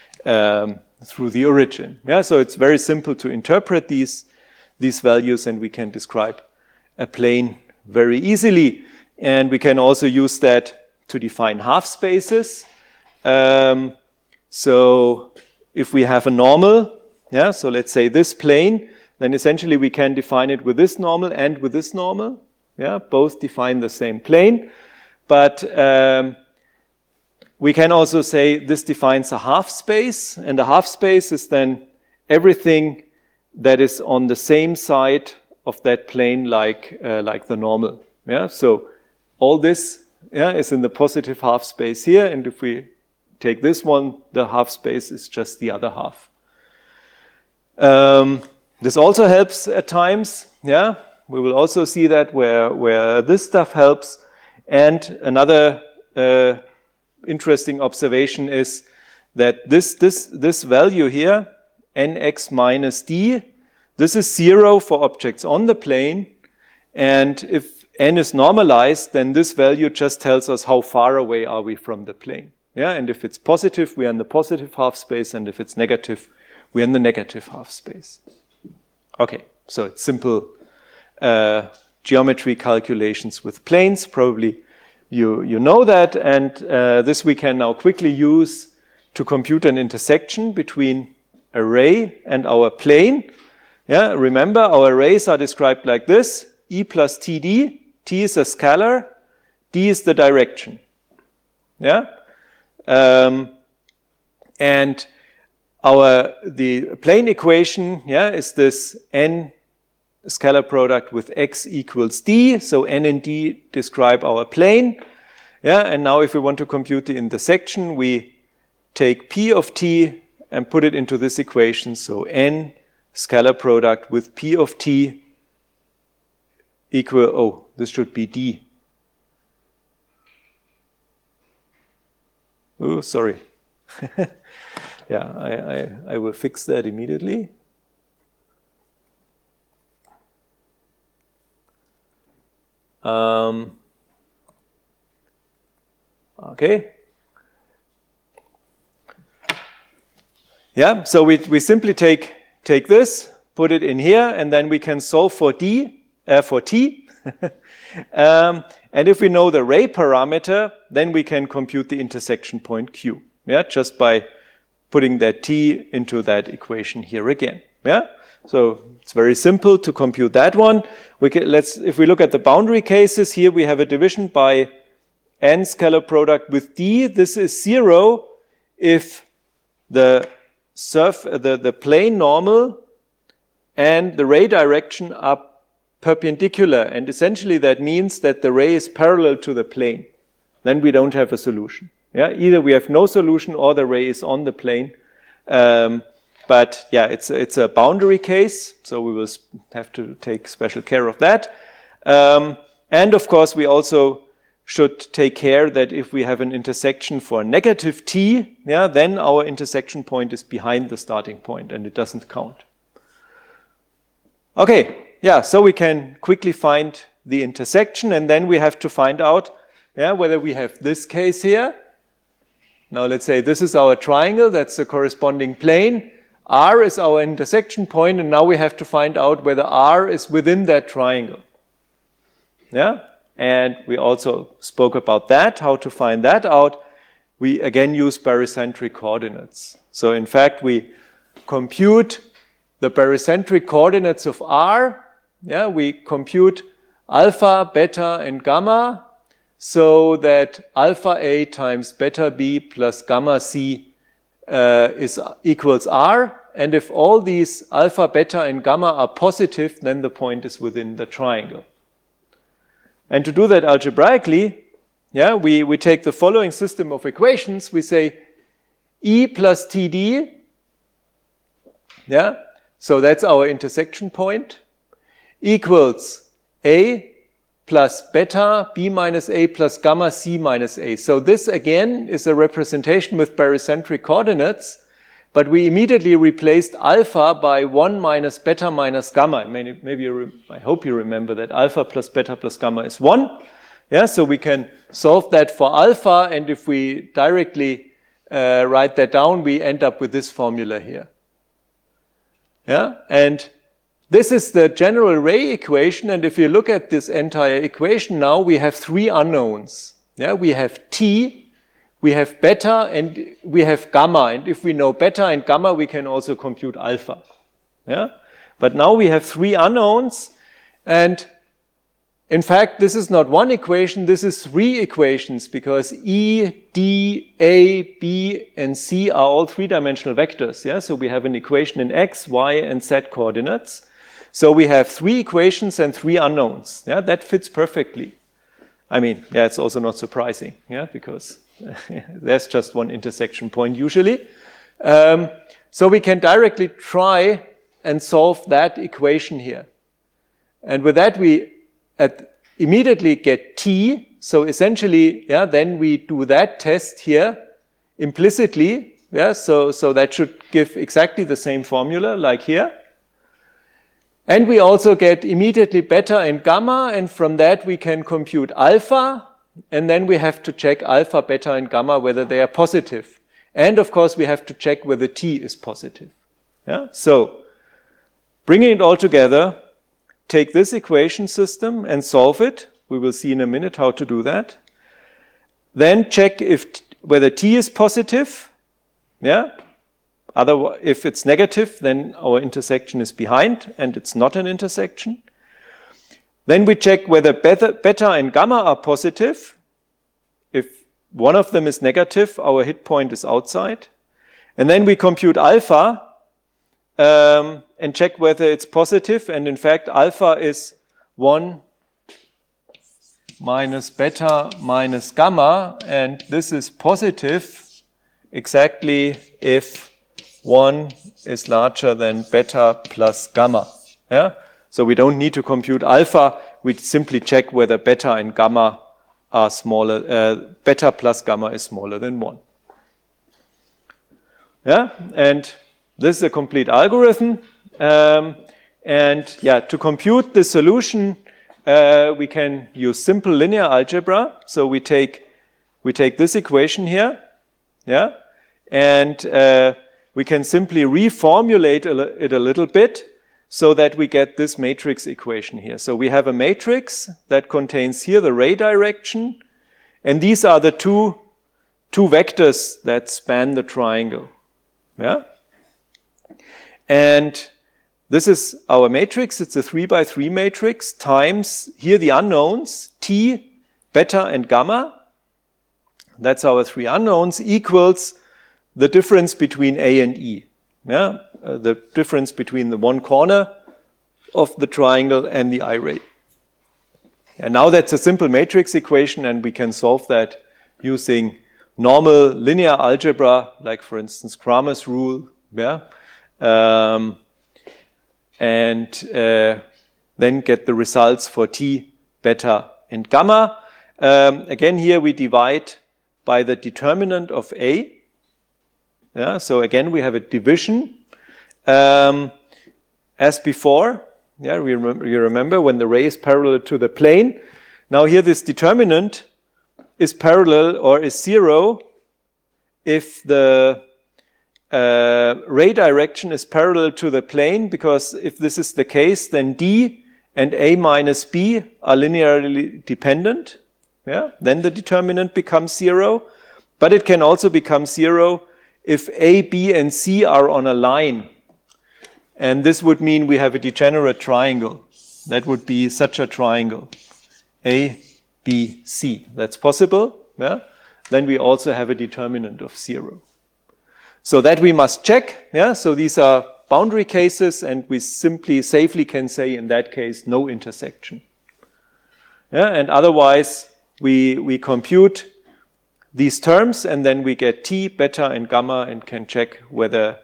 origin. Yeah, so it's very simple to interpret these values, and we can describe a plane very easily. And we can also use that to define half spaces. So if we have a normal, yeah, so let's say this plane, then essentially we can define it with this normal and with this normal. Yeah, both define the same plane. But we can also say this defines a half space, and a half space is then everything that is on the same side of that plane like the normal. Yeah, so all this, yeah, is in the positive half space here, and if we take this one, the half space is just the other half. This also helps at times. Yeah, we will also see that where this stuff helps. And another interesting observation is that this value here, nx minus d, this is 0 for objects on the plane, and if n is normalized, then this value just tells us how far away are we from the plane. Yeah, and if it's positive, we are in the positive half space, and if it's negative, we are in the negative half space. Okay, so it's simple geometry calculations with planes. Probably you know that, and this we can now quickly use to compute an intersection between a ray and our plane. Yeah, remember our rays are described like this: E plus TD. T is a scalar, D is the direction. Yeah, and the plane equation, yeah, is this n scalar product with x equals d. So n and d describe our plane. Yeah, and now if we want to compute the intersection, we take P of t and put it into this equation. So n scalar product with P of t equal, oh, this should be d. Oh, sorry. Yeah, I will fix that immediately. Okay. Yeah, so we simply take this, put it in here, and then we can solve for t. And if we know the ray parameter, then we can compute the intersection point Q. Yeah, just by putting that t into that equation here again. Yeah, so it's very simple to compute that one. If we look at the boundary cases here, we have a division by n scalar product with d. This is 0 if the plane normal and the ray direction are perpendicular, and essentially that means that the ray is parallel to the plane. Then we don't have a solution. Yeah, either we have no solution or the ray is on the plane. But yeah, it's a boundary case, so we will have to take special care of that. And of course, we also should take care that if we have an intersection for negative t, yeah, then our intersection point is behind the starting point and it doesn't count. Okay. Yeah, so we can quickly find the intersection, and then we have to find out, yeah, whether we have this case here. Now let's say this is our triangle, that's the corresponding plane. R is our intersection point, and now we have to find out whether R is within that triangle. Yeah, and we also spoke about that, how to find that out. We again use barycentric coordinates. So in fact, we compute the barycentric coordinates of R. Yeah, we compute alpha, beta, and gamma so that alpha A times beta B plus gamma C equals R. And if all these alpha, beta, and gamma are positive, then the point is within the triangle. And to do that algebraically, yeah, we take the following system of equations. We say E plus TD, yeah, so that's our intersection point, equals A plus beta, B minus A plus gamma, C minus A. So this again is a representation with barycentric coordinates, but we immediately replaced alpha by 1 minus beta minus gamma. I hope you remember that alpha plus beta plus gamma is 1. Yeah, so we can solve that for alpha, and if we directly write that down, we end up with this formula here. Yeah, and this is the general ray equation, and if you look at this entire equation now, we have three unknowns. Yeah, we have T, we have beta, and we have gamma. And if we know beta and gamma, we can also compute alpha. Yeah, but now we have three unknowns, and in fact, this is not one equation, this is three equations, because E, D, A, B, and C are all three-dimensional vectors. Yeah, so we have an equation in X, Y, and Z coordinates. So we have three equations and three unknowns. Yeah, that fits perfectly. I mean, yeah, it's also not surprising, yeah, because there's just one intersection point usually. So we can directly try and solve that equation here. And with that, we immediately get T. So essentially, yeah, then we do that test here implicitly. Yeah, so that should give exactly the same formula like here. And we also get immediately beta and gamma, and from that we can compute alpha, and then we have to check alpha, beta, and gamma whether they are positive. And of course we have to check whether T is positive. Yeah? So, bringing it all together, take this equation system and solve it. We will see in a minute how to do that. Then check whether T is positive. Yeah? Otherwise, if it's negative, then our intersection is behind and it's not an intersection. Then we check whether beta and gamma are positive. If one of them is negative, our hit point is outside. And then we compute alpha and check whether it's positive. And in fact, alpha is 1 minus beta minus gamma. And this is positive exactly if 1 is larger than beta plus gamma. Yeah? So we don't need to compute alpha, we simply check whether beta and gamma are smaller, beta plus gamma is smaller than 1. Yeah, and this is a complete algorithm. And yeah, to compute the solution, we can use simple linear algebra. So we take this equation here, yeah, and we can simply reformulate it a little bit so that we get this matrix equation here. So we have a matrix that contains here the ray direction, and these are the two vectors that span the triangle. Yeah, and this is our matrix. It's a 3x3 matrix times here the unknowns t, beta, and gamma. That's our 3 unknowns equals the difference between A and E. Yeah, the difference between the one corner of the triangle and the I ray. And now that's a simple matrix equation, and we can solve that using normal linear algebra, like for instance Cramer's rule, yeah, and then get the results for t, beta, and gamma. Again, here we divide by the determinant of A. Yeah, so again we have a division as before. Yeah, you remember when the ray is parallel to the plane. Now here this determinant is parallel or is 0 if the ray direction is parallel to the plane, because if this is the case, then D and A minus B are linearly dependent. Yeah, then the determinant becomes 0. But it can also become 0 if A, B, and C are on a line. And this would mean we have a degenerate triangle. That would be such a triangle. A, B, C. That's possible. Yeah? Then we also have a determinant of 0. So that we must check. Yeah? So these are boundary cases, and we simply safely can say in that case no intersection. Yeah? And otherwise we compute these terms, and then we get t, beta, and gamma, and can check whether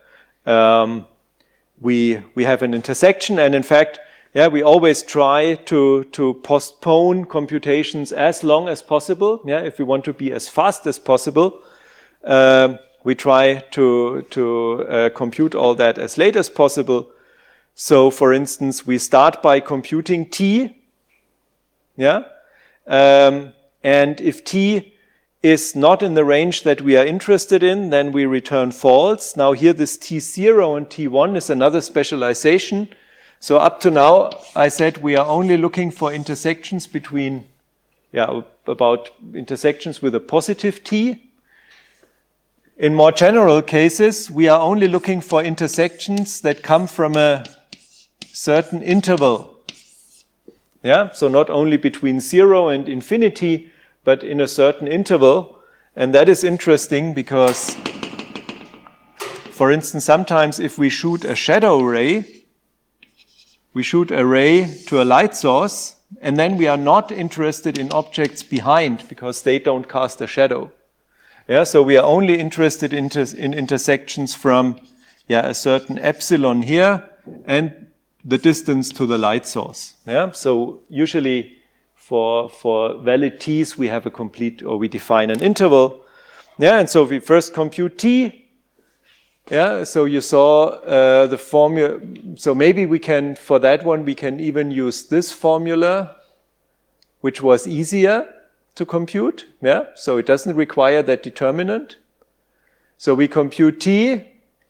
we have an intersection. And in fact, yeah, we always try to postpone computations as long as possible. Yeah, if we want to be as fast as possible, we try to compute all that as late as possible. So, for instance, we start by computing t. Yeah, and if t is not in the range that we are interested in, then we return false. Now here this t0 and t1 is another specialization. So up to now, I said we are only looking for intersections between, about intersections with a positive t. In more general cases, we are only looking for intersections that come from a certain interval. Yeah, so not only between 0 and infinity, but in a certain interval. And that is interesting because, for instance, sometimes if we shoot a shadow ray, we shoot a ray to a light source, and then we are not interested in objects behind because they don't cast a shadow. Yeah, so we are only interested in intersections from a certain epsilon here and the distance to the light source. Yeah, so usually for valid t's, we have a complete, or we define an interval. Yeah, and so we first compute t. Yeah, so you saw the formula. So maybe we can, for that one, we can even use this formula, which was easier to compute. Yeah, so it doesn't require that determinant. So we compute t.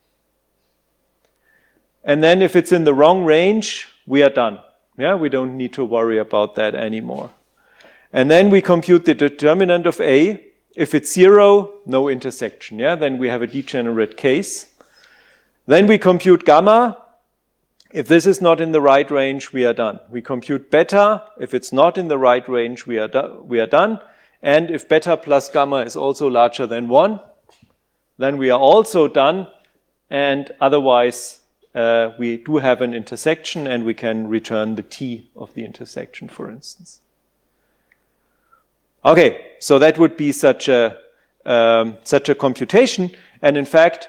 And then if it's in the wrong range, we are done. Yeah, we don't need to worry about that anymore. And then we compute the determinant of A. If it's 0, no intersection. Yeah, then we have a degenerate case. Then we compute gamma. If this is not in the right range, we are done. We compute beta. If it's not in the right range, we are done. And if beta plus gamma is also larger than 1, then we are also done. And otherwise, we do have an intersection, and we can return the t of the intersection, for instance. Okay, so that would be such a computation. And in fact,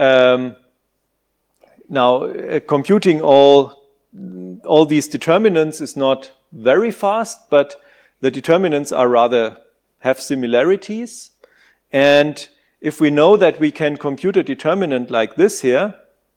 now computing all these determinants is not very fast, but the determinants are rather have similarities. And if we know that we can compute a determinant like this here,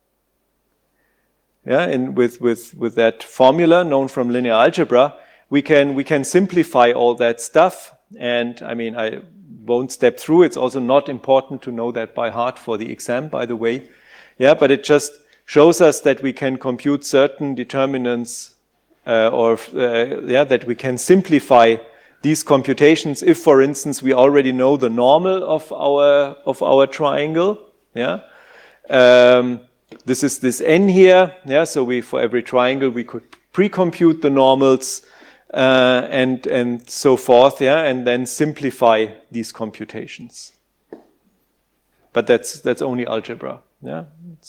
yeah, and with that formula known from linear algebra, we can simplify all that stuff. And I mean, I won't step through. It's also not important to know that by heart for the exam, by the way. Yeah, but it just shows us that we can compute certain determinants, that we can simplify these computations if, for instance, we already know the normal of our triangle. Yeah. This is this n here, yeah. So for every triangle we could pre-compute the normals and so forth, yeah, and then simplify these computations. But that's only algebra, yeah.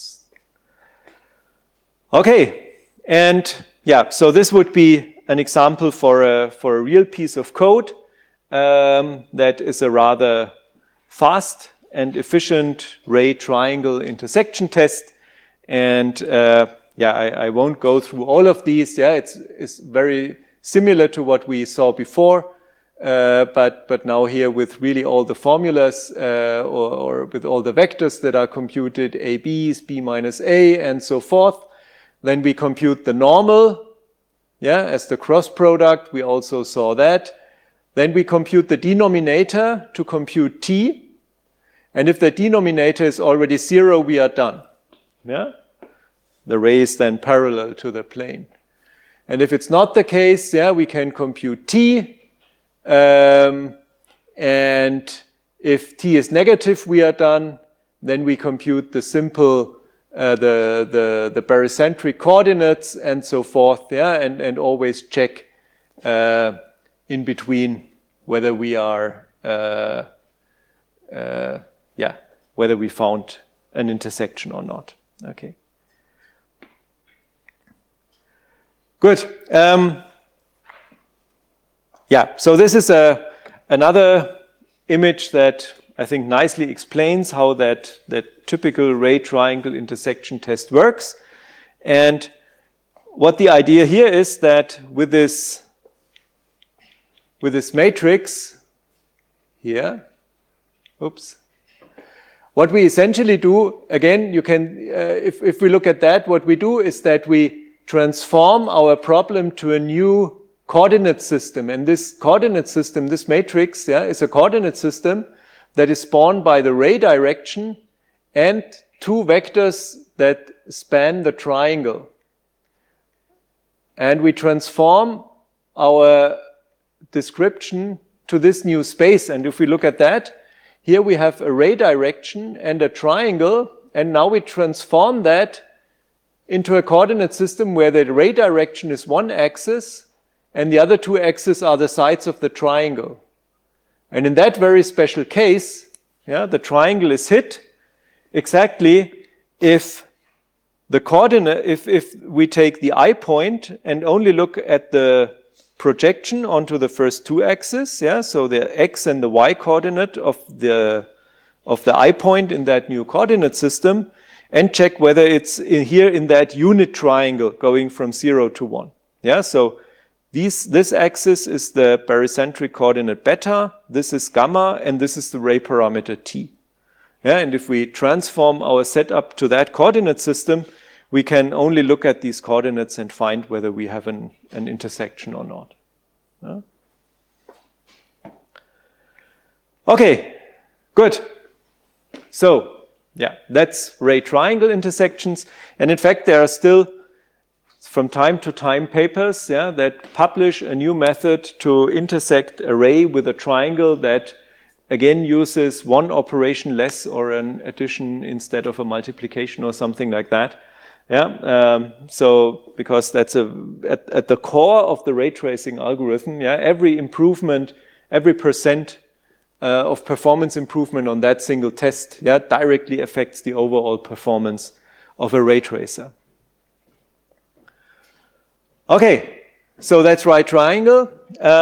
Okay, and yeah, so this would be an example for a real piece of code that is a rather fast and efficient ray triangle intersection test. And I won't go through all of these. Yeah, it's very similar to what we saw before, but now here with really all the formulas or with all the vectors that are computed, a, b, b minus a, and so forth. Then we compute the normal, yeah, as the cross product. We also saw that. Then we compute the denominator to compute t, and if the denominator is already 0, we are done. Yeah, the ray is then parallel to the plane. And if it's not the case, yeah, we can compute t. And if t is negative, we are done. Then we compute the simple, the barycentric coordinates and so forth. Yeah, and always check in between whether we are, whether we found an intersection or not. Okay. Good. So this is another image that I think nicely explains how that typical ray triangle intersection test works. And what the idea here is that with this matrix here, what we essentially do, again, you can, if we look at that, what we do is that we transform our problem to a new coordinate system. And this coordinate system, this matrix, yeah, is a coordinate system that is spawned by the ray direction and two vectors that span the triangle. And we transform our description to this new space. And if we look at that, here we have a ray direction and a triangle, and now we transform that into a coordinate system where the ray direction is one axis and the other two axes are the sides of the triangle. And in that very special case, yeah, the triangle is hit exactly if the coordinate, if we take the I point and only look at the projection onto the first two axes, yeah, so the x and the y coordinate of the I point in that new coordinate system, and check whether it's here in that unit triangle going from 0 to 1. Yeah, so this axis is the barycentric coordinate beta, this is gamma, and this is the ray parameter t. Yeah, and if we transform our setup to that coordinate system, we can only look at these coordinates and find whether we have an intersection or not. Yeah? Okay, good. So, yeah, that's ray triangle intersections. And in fact, there are still, from time to time, papers, yeah, that publish a new method to intersect a ray with a triangle that, again, uses one operation less or an addition instead of a multiplication or something like that. Yeah, so because that's at the core of the ray tracing algorithm, yeah, every improvement, every percent of performance improvement on that single test, yeah, directly affects the overall performance of a ray tracer. Okay, so that's right triangle.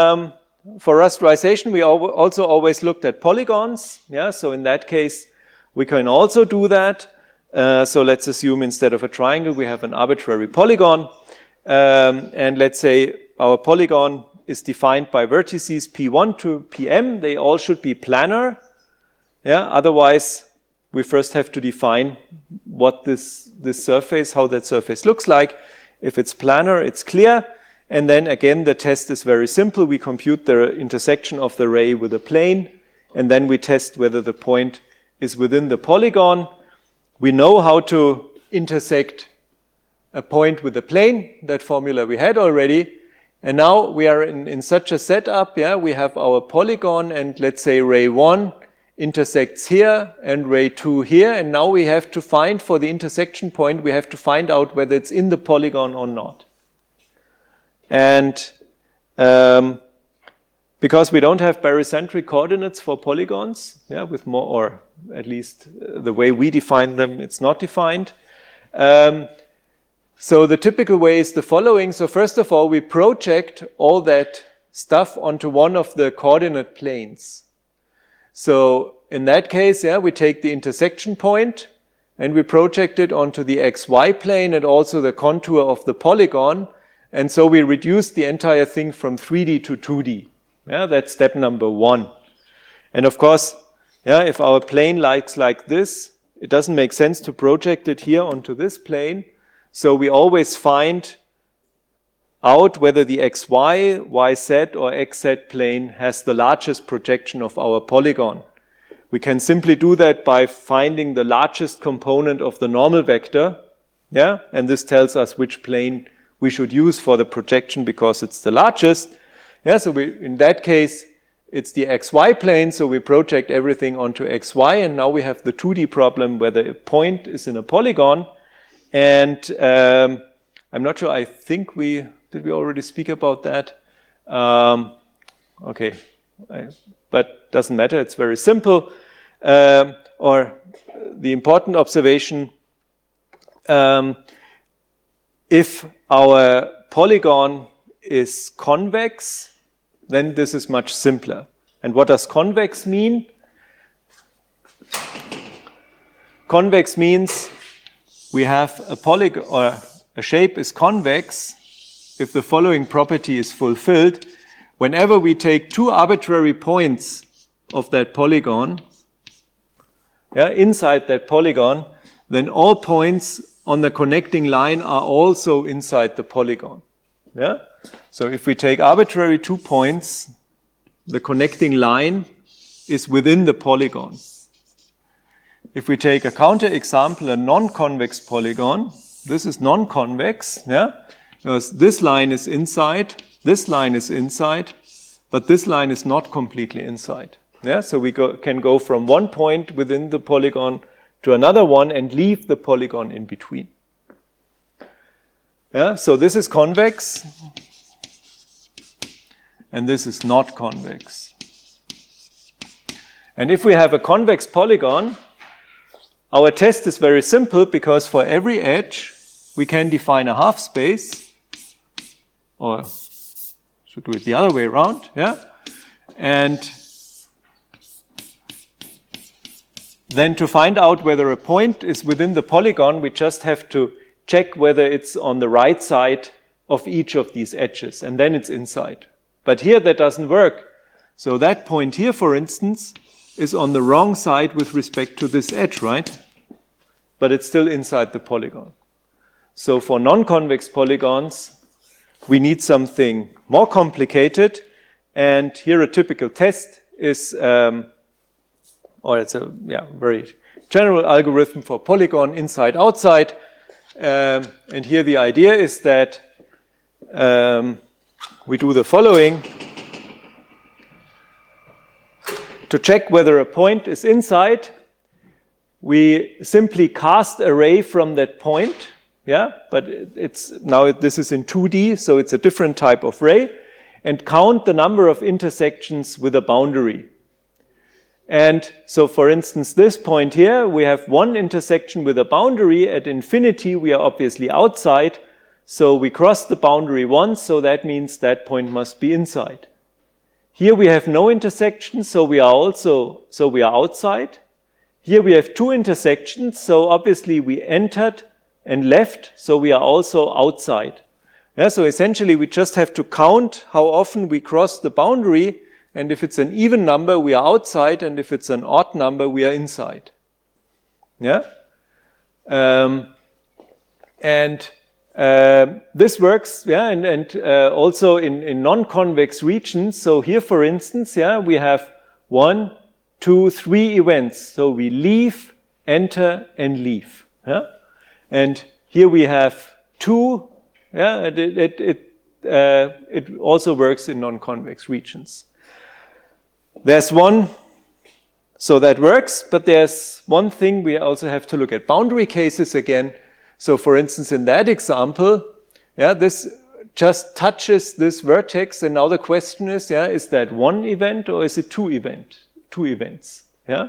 For rasterization, we also always looked at polygons. Yeah, so in that case, We can also do that. So let's assume instead of a triangle, we have an arbitrary polygon. And let's say our polygon is defined by vertices P1 to Pm. They all should be planar. Yeah? Otherwise, we first have to define what this surface, how that surface looks like. If it's planar, it's clear. And then again, the test is very simple. We compute the intersection of the ray with a plane, and then we test whether the point is within the polygon. We know how to intersect a point with a plane. That formula we had already. And now we are in such a setup. Yeah, we have our polygon, and let's say ray 1 intersects here and ray 2 here. And now we have to find, for the intersection point, we have to find out whether it's in the polygon or not. And because we don't have barycentric coordinates for polygons, yeah, with more, or at least the way we define them, it's not defined. So the typical way is the following. So first of all, we project all that stuff onto one of the coordinate planes. So in that case, yeah, we take the intersection point and we project it onto the xy plane and also the contour of the polygon. And so we reduce the entire thing from 3D to 2D. Yeah, that's step number 1. And of course, yeah, if our plane lies like this, it doesn't make sense to project it here onto this plane. So we always find out whether the xy, yz, or xz plane has the largest projection of our polygon. We can simply do that by finding the largest component of the normal vector. Yeah, and this tells us which plane we should use for the projection because it's the largest. Yeah, so in that case, it's the xy plane, so we project everything onto xy, and now we have the 2D problem whether a point is in a polygon. And I'm not sure, I think did we already speak about that? Okay, but doesn't matter, it's very simple. Or the important observation, if our polygon is convex, then this is much simpler. And what does convex mean? Convex means we have a polygon, or a shape is convex if the following property is fulfilled. Whenever we take two arbitrary points of that polygon, yeah, inside that polygon, then all points on the connecting line are also inside the polygon. Yeah? So if we take arbitrary 2 points, the connecting line is within the polygon. If we take a counterexample, a non-convex polygon, this is non-convex, yeah? Because this line is inside, this line is inside, but this line is not completely inside. Yeah? So we can go from one point within the polygon to another one and leave the polygon in between. Yeah? So this is convex, and this is not convex. And if we have a convex polygon, our test is very simple because for every edge, we can define a half space, or should do it the other way around, yeah? And then to find out whether a point is within the polygon, we just have to check whether it's on the right side of each of these edges, and then it's inside. But here that doesn't work. So that point here, for instance, is on the wrong side with respect to this edge, right? But it's still inside the polygon. So for non-convex polygons, we need something more complicated. And here a typical test is, or it's a very general algorithm for polygon inside, outside. And here the idea is that we do the following. To check whether a point is inside, we simply cast a ray from that point. Yeah, but this is in 2D, so it's a different type of ray, and count the number of intersections with a boundary. And so, for instance, this point here, we have one intersection with a boundary. At infinity, we are obviously outside, so we cross the boundary once, so that means that point must be inside. Here we have no intersection, so we are outside. here we have two intersections, so obviously we entered and left, so we are also outside. Yeah, so essentially we just have to count how often we cross the boundary, and if it's an even number, we are outside, and if it's an odd number, we are inside. Yeah? This works, yeah, and also in non-convex regions. So here, for instance, yeah, we have 1, 2, 3 events. So we leave, enter, and leave. Yeah? And here we have 2. Yeah, it also works in non-convex regions. There's one, so that works, but there's one thing we also have to look at. Boundary cases again. So for instance, in that example, yeah, this just touches this vertex, and now the question is, yeah, is that one event or is it two events? Yeah.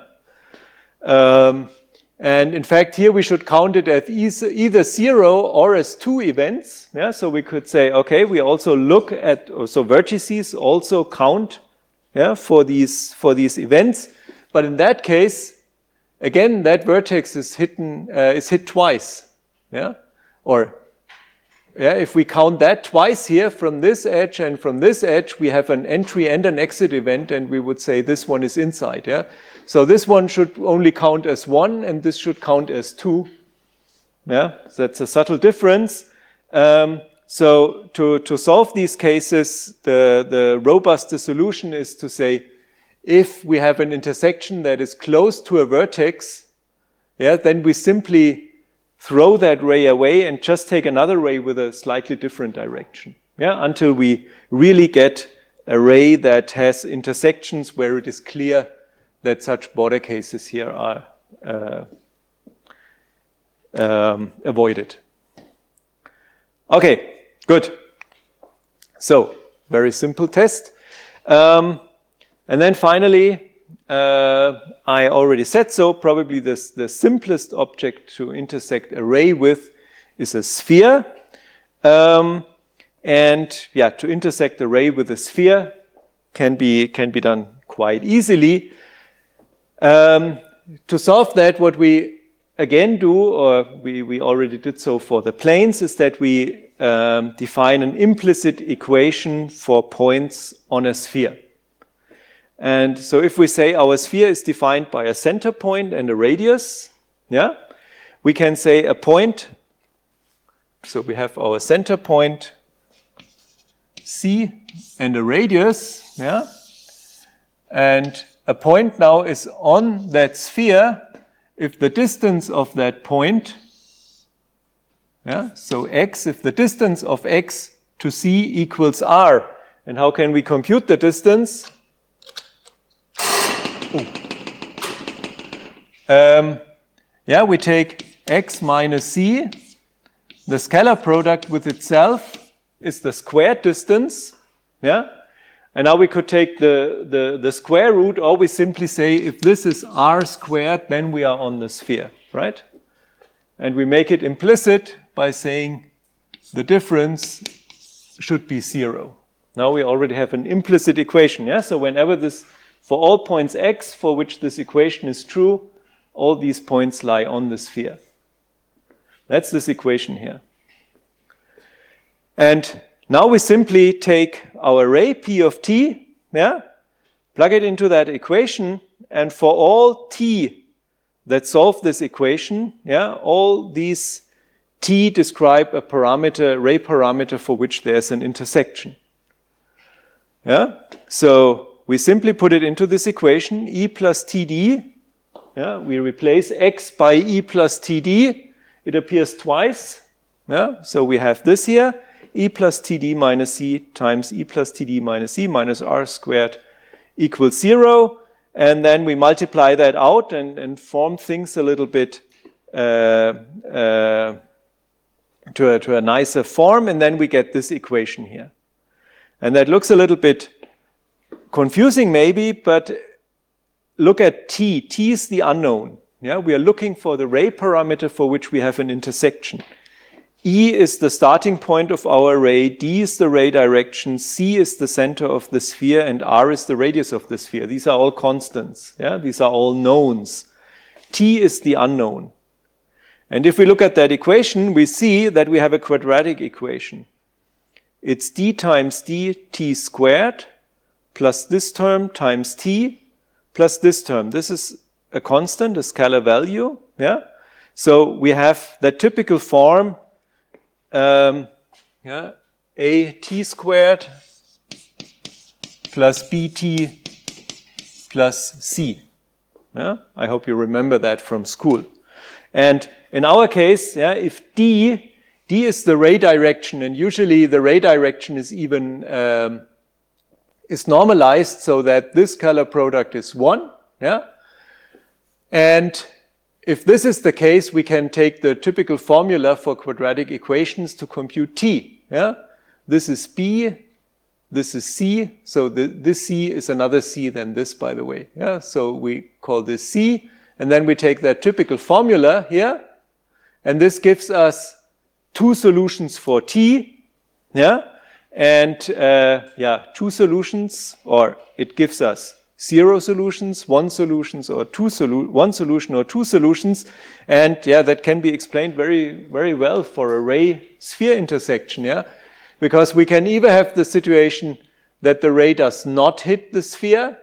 And in fact, here we should count it as either 0 or as 2 events. Yeah, so we could say, okay, we also look at, so vertices also count, yeah, for these events. But in that case, again, that vertex is hit twice. Yeah, or yeah, if we count that twice here from this edge and from this edge, we have an entry and an exit event, and we would say this one is inside. Yeah. So this one should only count as 1, and this should count as 2. Yeah, so that's a subtle difference. So to solve these cases, the robuster solution is to say, if we have an intersection that is close to a vertex, yeah, then we simply throw that ray away and just take another ray with a slightly different direction. Yeah, until we really get a ray that has intersections where it is clear that such border cases here are avoided. Okay, good. So, very simple test. And then finally, I already said so, probably the simplest object to intersect a ray with is a sphere. And yeah, to intersect a ray with a sphere can be done quite easily. To solve that, what we again do, or we already did so for the planes, is that we define an implicit equation for points on a sphere. And so if we say our sphere is defined by a center point and a radius, yeah, we can say a point, so we have our center point C and a radius, yeah, and a point now is on that sphere if the distance of that point, yeah, so x, if the distance of x to C equals r. And how can we compute the distance? Yeah, we take x minus c, the scalar product with itself is the squared distance, yeah, and now we could take the square root, or we simply say if this is r squared, then we are on the sphere, right? And we make it implicit by saying the difference should be 0. Now we already have an implicit equation, yeah, so whenever this, for all points x for which this equation is true, all these points lie on the sphere. That's this equation here. And now we simply take our ray P of t, yeah, plug it into that equation, and for all t that solve this equation, yeah, all these t describe a parameter, ray parameter for which there's an intersection. Yeah, so we simply put it into this equation, E plus TD. Yeah, we replace x by E plus TD. It appears twice. Yeah, so we have this here, E plus TD minus C times E plus TD minus C minus R squared equals 0. And then we multiply that out and form things a little bit to a nicer form. And then we get this equation here. And that looks a little bit confusing maybe, but look at t. T is the unknown. Yeah, we are looking for the ray parameter for which we have an intersection. E is the starting point of our ray, D is the ray direction, C is the center of the sphere, and R is the radius of the sphere. These are all constants. Yeah, these are all knowns. t is the unknown. And if we look at that equation, we see that we have a quadratic equation. It's d times dt squared plus this term times t plus this term. This is a constant, a scalar value. Yeah. So we have that typical form, a t squared plus bt plus c. Yeah? I hope you remember that from school. And in our case, if d is the ray direction, and usually the ray direction is even is normalized so that this scalar product is 1. Yeah? And if this is the case, we can take the typical formula for quadratic equations to compute t. Yeah? This is b, this is c, so this c is another c than this, by the way. Yeah? So we call this c, and then we take that typical formula here, and this gives us 2 solutions for t. Yeah? And 2 solutions, or it gives us 0 solutions, 1 solutions, or 1 solution or 2 solutions, and that can be explained very, very well for a ray-sphere intersection. Yeah, because we can either have the situation that the ray does not hit the sphere,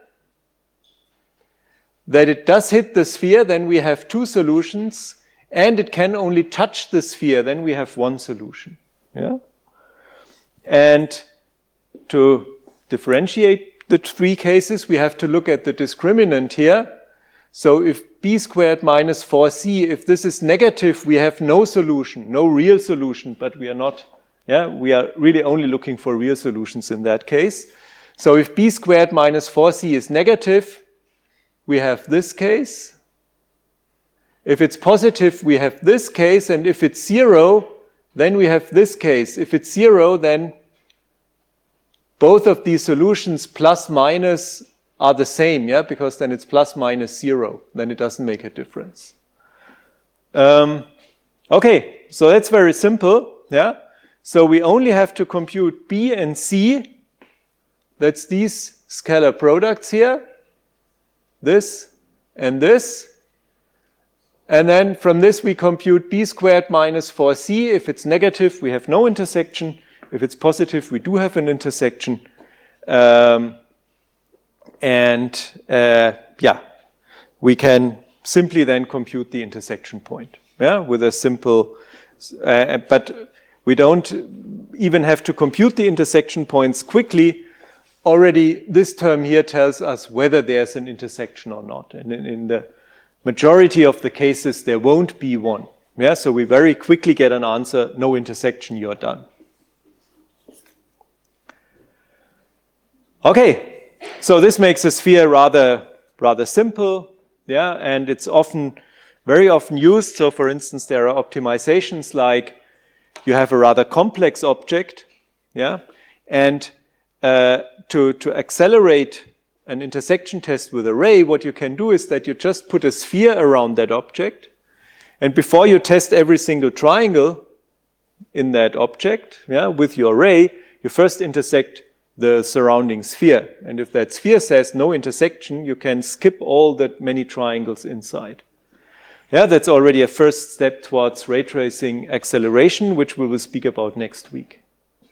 that it does hit the sphere, then we have 2 solutions, and it can only touch the sphere, then we have 1 solution. Yeah, and to differentiate the 3 cases, we have to look at the discriminant here. So if b squared minus 4c, if this is negative, we have no solution, no real solution, but we are not, we are really only looking for real solutions in that case. So if b squared minus 4c is negative, we have this case. If it's positive, we have this case, and if it's 0, then we have this case. If it's 0, then both of these solutions plus minus are the same, because then it's plus minus 0. Then it doesn't make a difference. Okay, so that's very simple. So we only have to compute b and c. That's these scalar products here. This and this. And then from this we compute b squared minus 4c. If it's negative, we have no intersection. If it's positive, we do have an intersection. We can simply then compute the intersection point, with a simple, but we don't even have to compute the intersection points quickly. Already this term here tells us whether there's an intersection or not. And in the majority of the cases, there won't be one. So we very quickly get an answer, no intersection, you're done. Okay, so this makes a sphere rather simple, and it's very often used. So for instance, there are optimizations like you have a rather complex object, and to accelerate an intersection test with a ray, what you can do is that you just put a sphere around that object, and before you test every single triangle in that object, with your ray, you first intersect the surrounding sphere. And if that sphere says no intersection, you can skip all that many triangles inside. That's already a first step towards ray tracing acceleration, which we will speak about next week.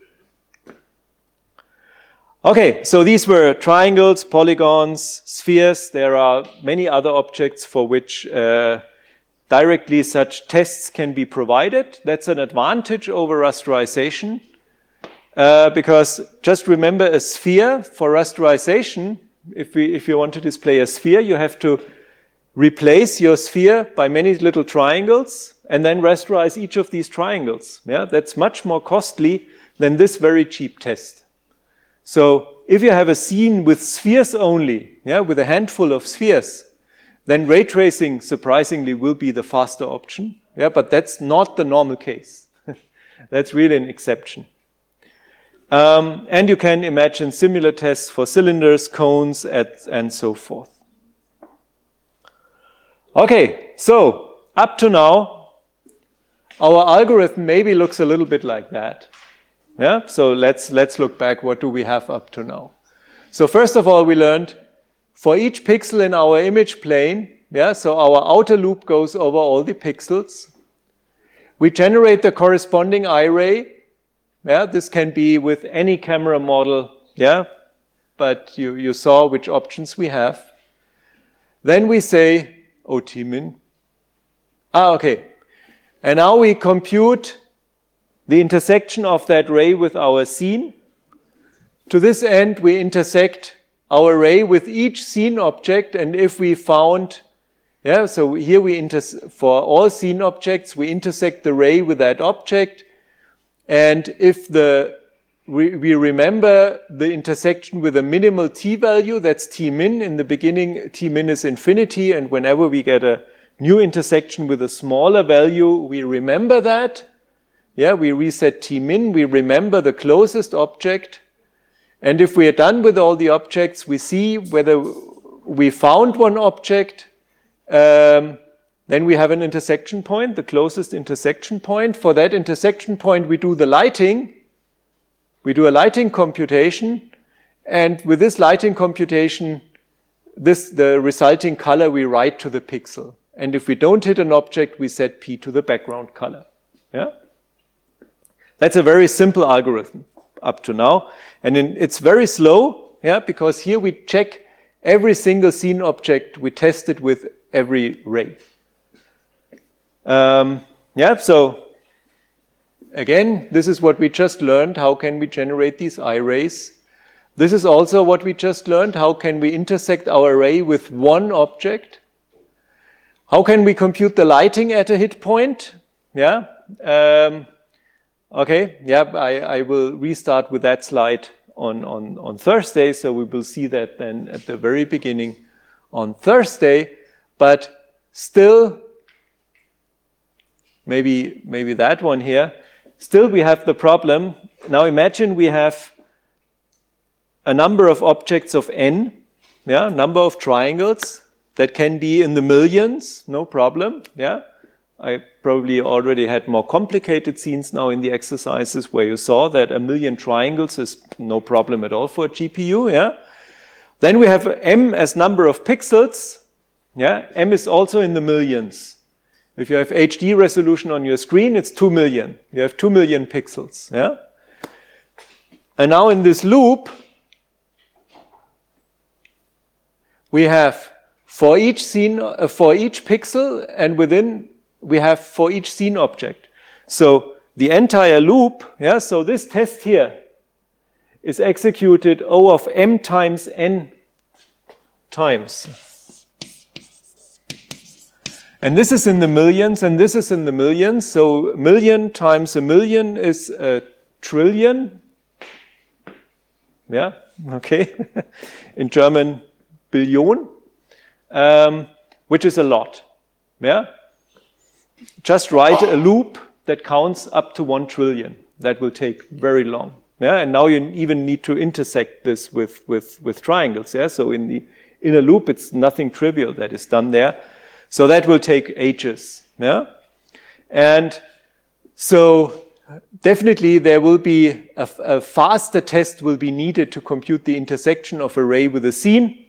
Okay, so these were triangles, polygons, spheres. There are many other objects for which directly such tests can be provided. That's an advantage over rasterization. Because just remember, a sphere for rasterization, if you want to display a sphere, you have to replace your sphere by many little triangles and then rasterize each of these triangles. That's much more costly than this very cheap test. So if you have a scene with spheres only, with a handful of spheres, then ray tracing surprisingly will be the faster option. But that's not the normal case. That's really an exception. And you can imagine similar tests for cylinders, cones, and so forth. Okay, so up to now, our algorithm maybe looks a little bit like that. So let's look back. What do we have up to now? So first of all, we learned for each pixel in our image plane, Yeah, so our outer loop goes over all the pixels. We generate the corresponding eye-ray. Yeah, this can be with any camera model. Yeah, but you saw which options we have. Then we say, oh, Tmin. Okay. And now we compute the intersection of that ray with our scene. To this end, we intersect our ray with each scene object, and if we found, yeah, so here for all scene objects, we intersect the ray with that object, and if we remember the intersection with a minimal t value, that's Tmin. In the beginning, Tmin is infinity, and whenever we get a new intersection with a smaller value, we remember that. Yeah, we reset Tmin, we remember the closest object, and if we are done with all the objects, we see whether we found one object, then we have an intersection point, the closest intersection point. For that intersection point, we do the lighting. We do a lighting computation, and with this lighting computation, the resulting color we write to the pixel. And if we don't hit an object, we set P to the background color. Yeah? That's a very simple algorithm up to now. And it's very slow, yeah, because here we check every single scene object, we test it with every ray. Yeah, so again, this is what we just learned. How can we generate these eye rays? This is also what we just learned. How can we intersect our array with one object? How can we compute the lighting at a hit point? Yeah. Okay. Yeah. I will restart with that slide on Thursday. So we will see that then at the very beginning on Thursday. But still, maybe that one here. Still, we have the problem. Now imagine we have a number of objects of n, yeah, number of triangles that can be in the millions, no problem, yeah. I probably already had more complicated scenes now in the exercises where you saw that 1,000,000 triangles is no problem at all for a GPU, yeah. Then we have m as number of pixels, yeah. M is also in the millions. If you have HD resolution on your screen, it's 2 million. You have 2 million pixels, yeah. And now in this loop, we have for each scene, for each pixel, and within we have for each scene object. So the entire loop, yeah, so this test here is executed O of m times n times. And this is in the millions, and this is in the millions. So million times a million is a trillion. Yeah, okay. In German, Billion, which is a lot. Yeah. Just write a loop that counts up to 1 trillion. That will take very long. Yeah, and now you even need to intersect this with triangles. Yeah, so in a loop, it's nothing trivial that is done there. So that will take ages. Yeah, and so definitely there will be a faster test will be needed to compute the intersection of a ray with a scene.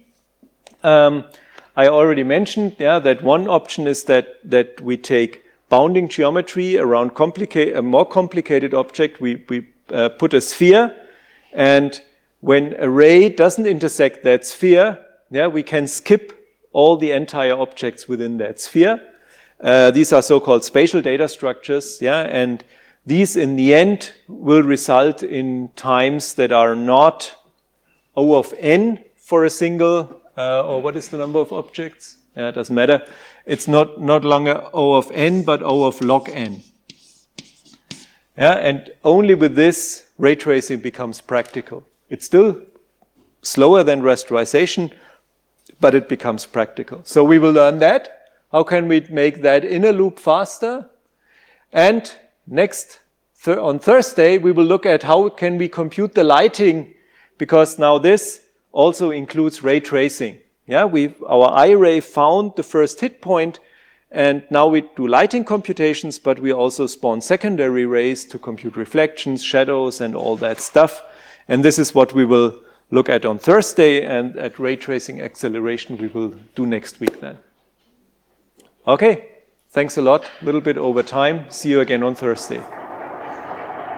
I already mentioned, yeah, that one option is that we take bounding geometry around a more complicated object. We put a sphere, and when a ray doesn't intersect that sphere, yeah, we can skip all the entire objects within that sphere. These are so-called spatial data structures, yeah, and these in the end will result in times that are not O of n for a single, or what is the number of objects? Yeah, it doesn't matter. It's not longer O of n, but O of log n. Yeah, and only with this, ray tracing becomes practical. It's still slower than rasterization, but it becomes practical. So we will learn that. How can we make that inner loop faster? And on Thursday, we will look at how can we compute the lighting, because now this also includes ray tracing. Yeah, our eye ray found the first hit point, and now we do lighting computations, but we also spawn secondary rays to compute reflections, shadows, and all that stuff. And this is what we will look at on Thursday, and at ray tracing acceleration we will do next week then. Okay, thanks a lot. A little bit over time. See you again on Thursday.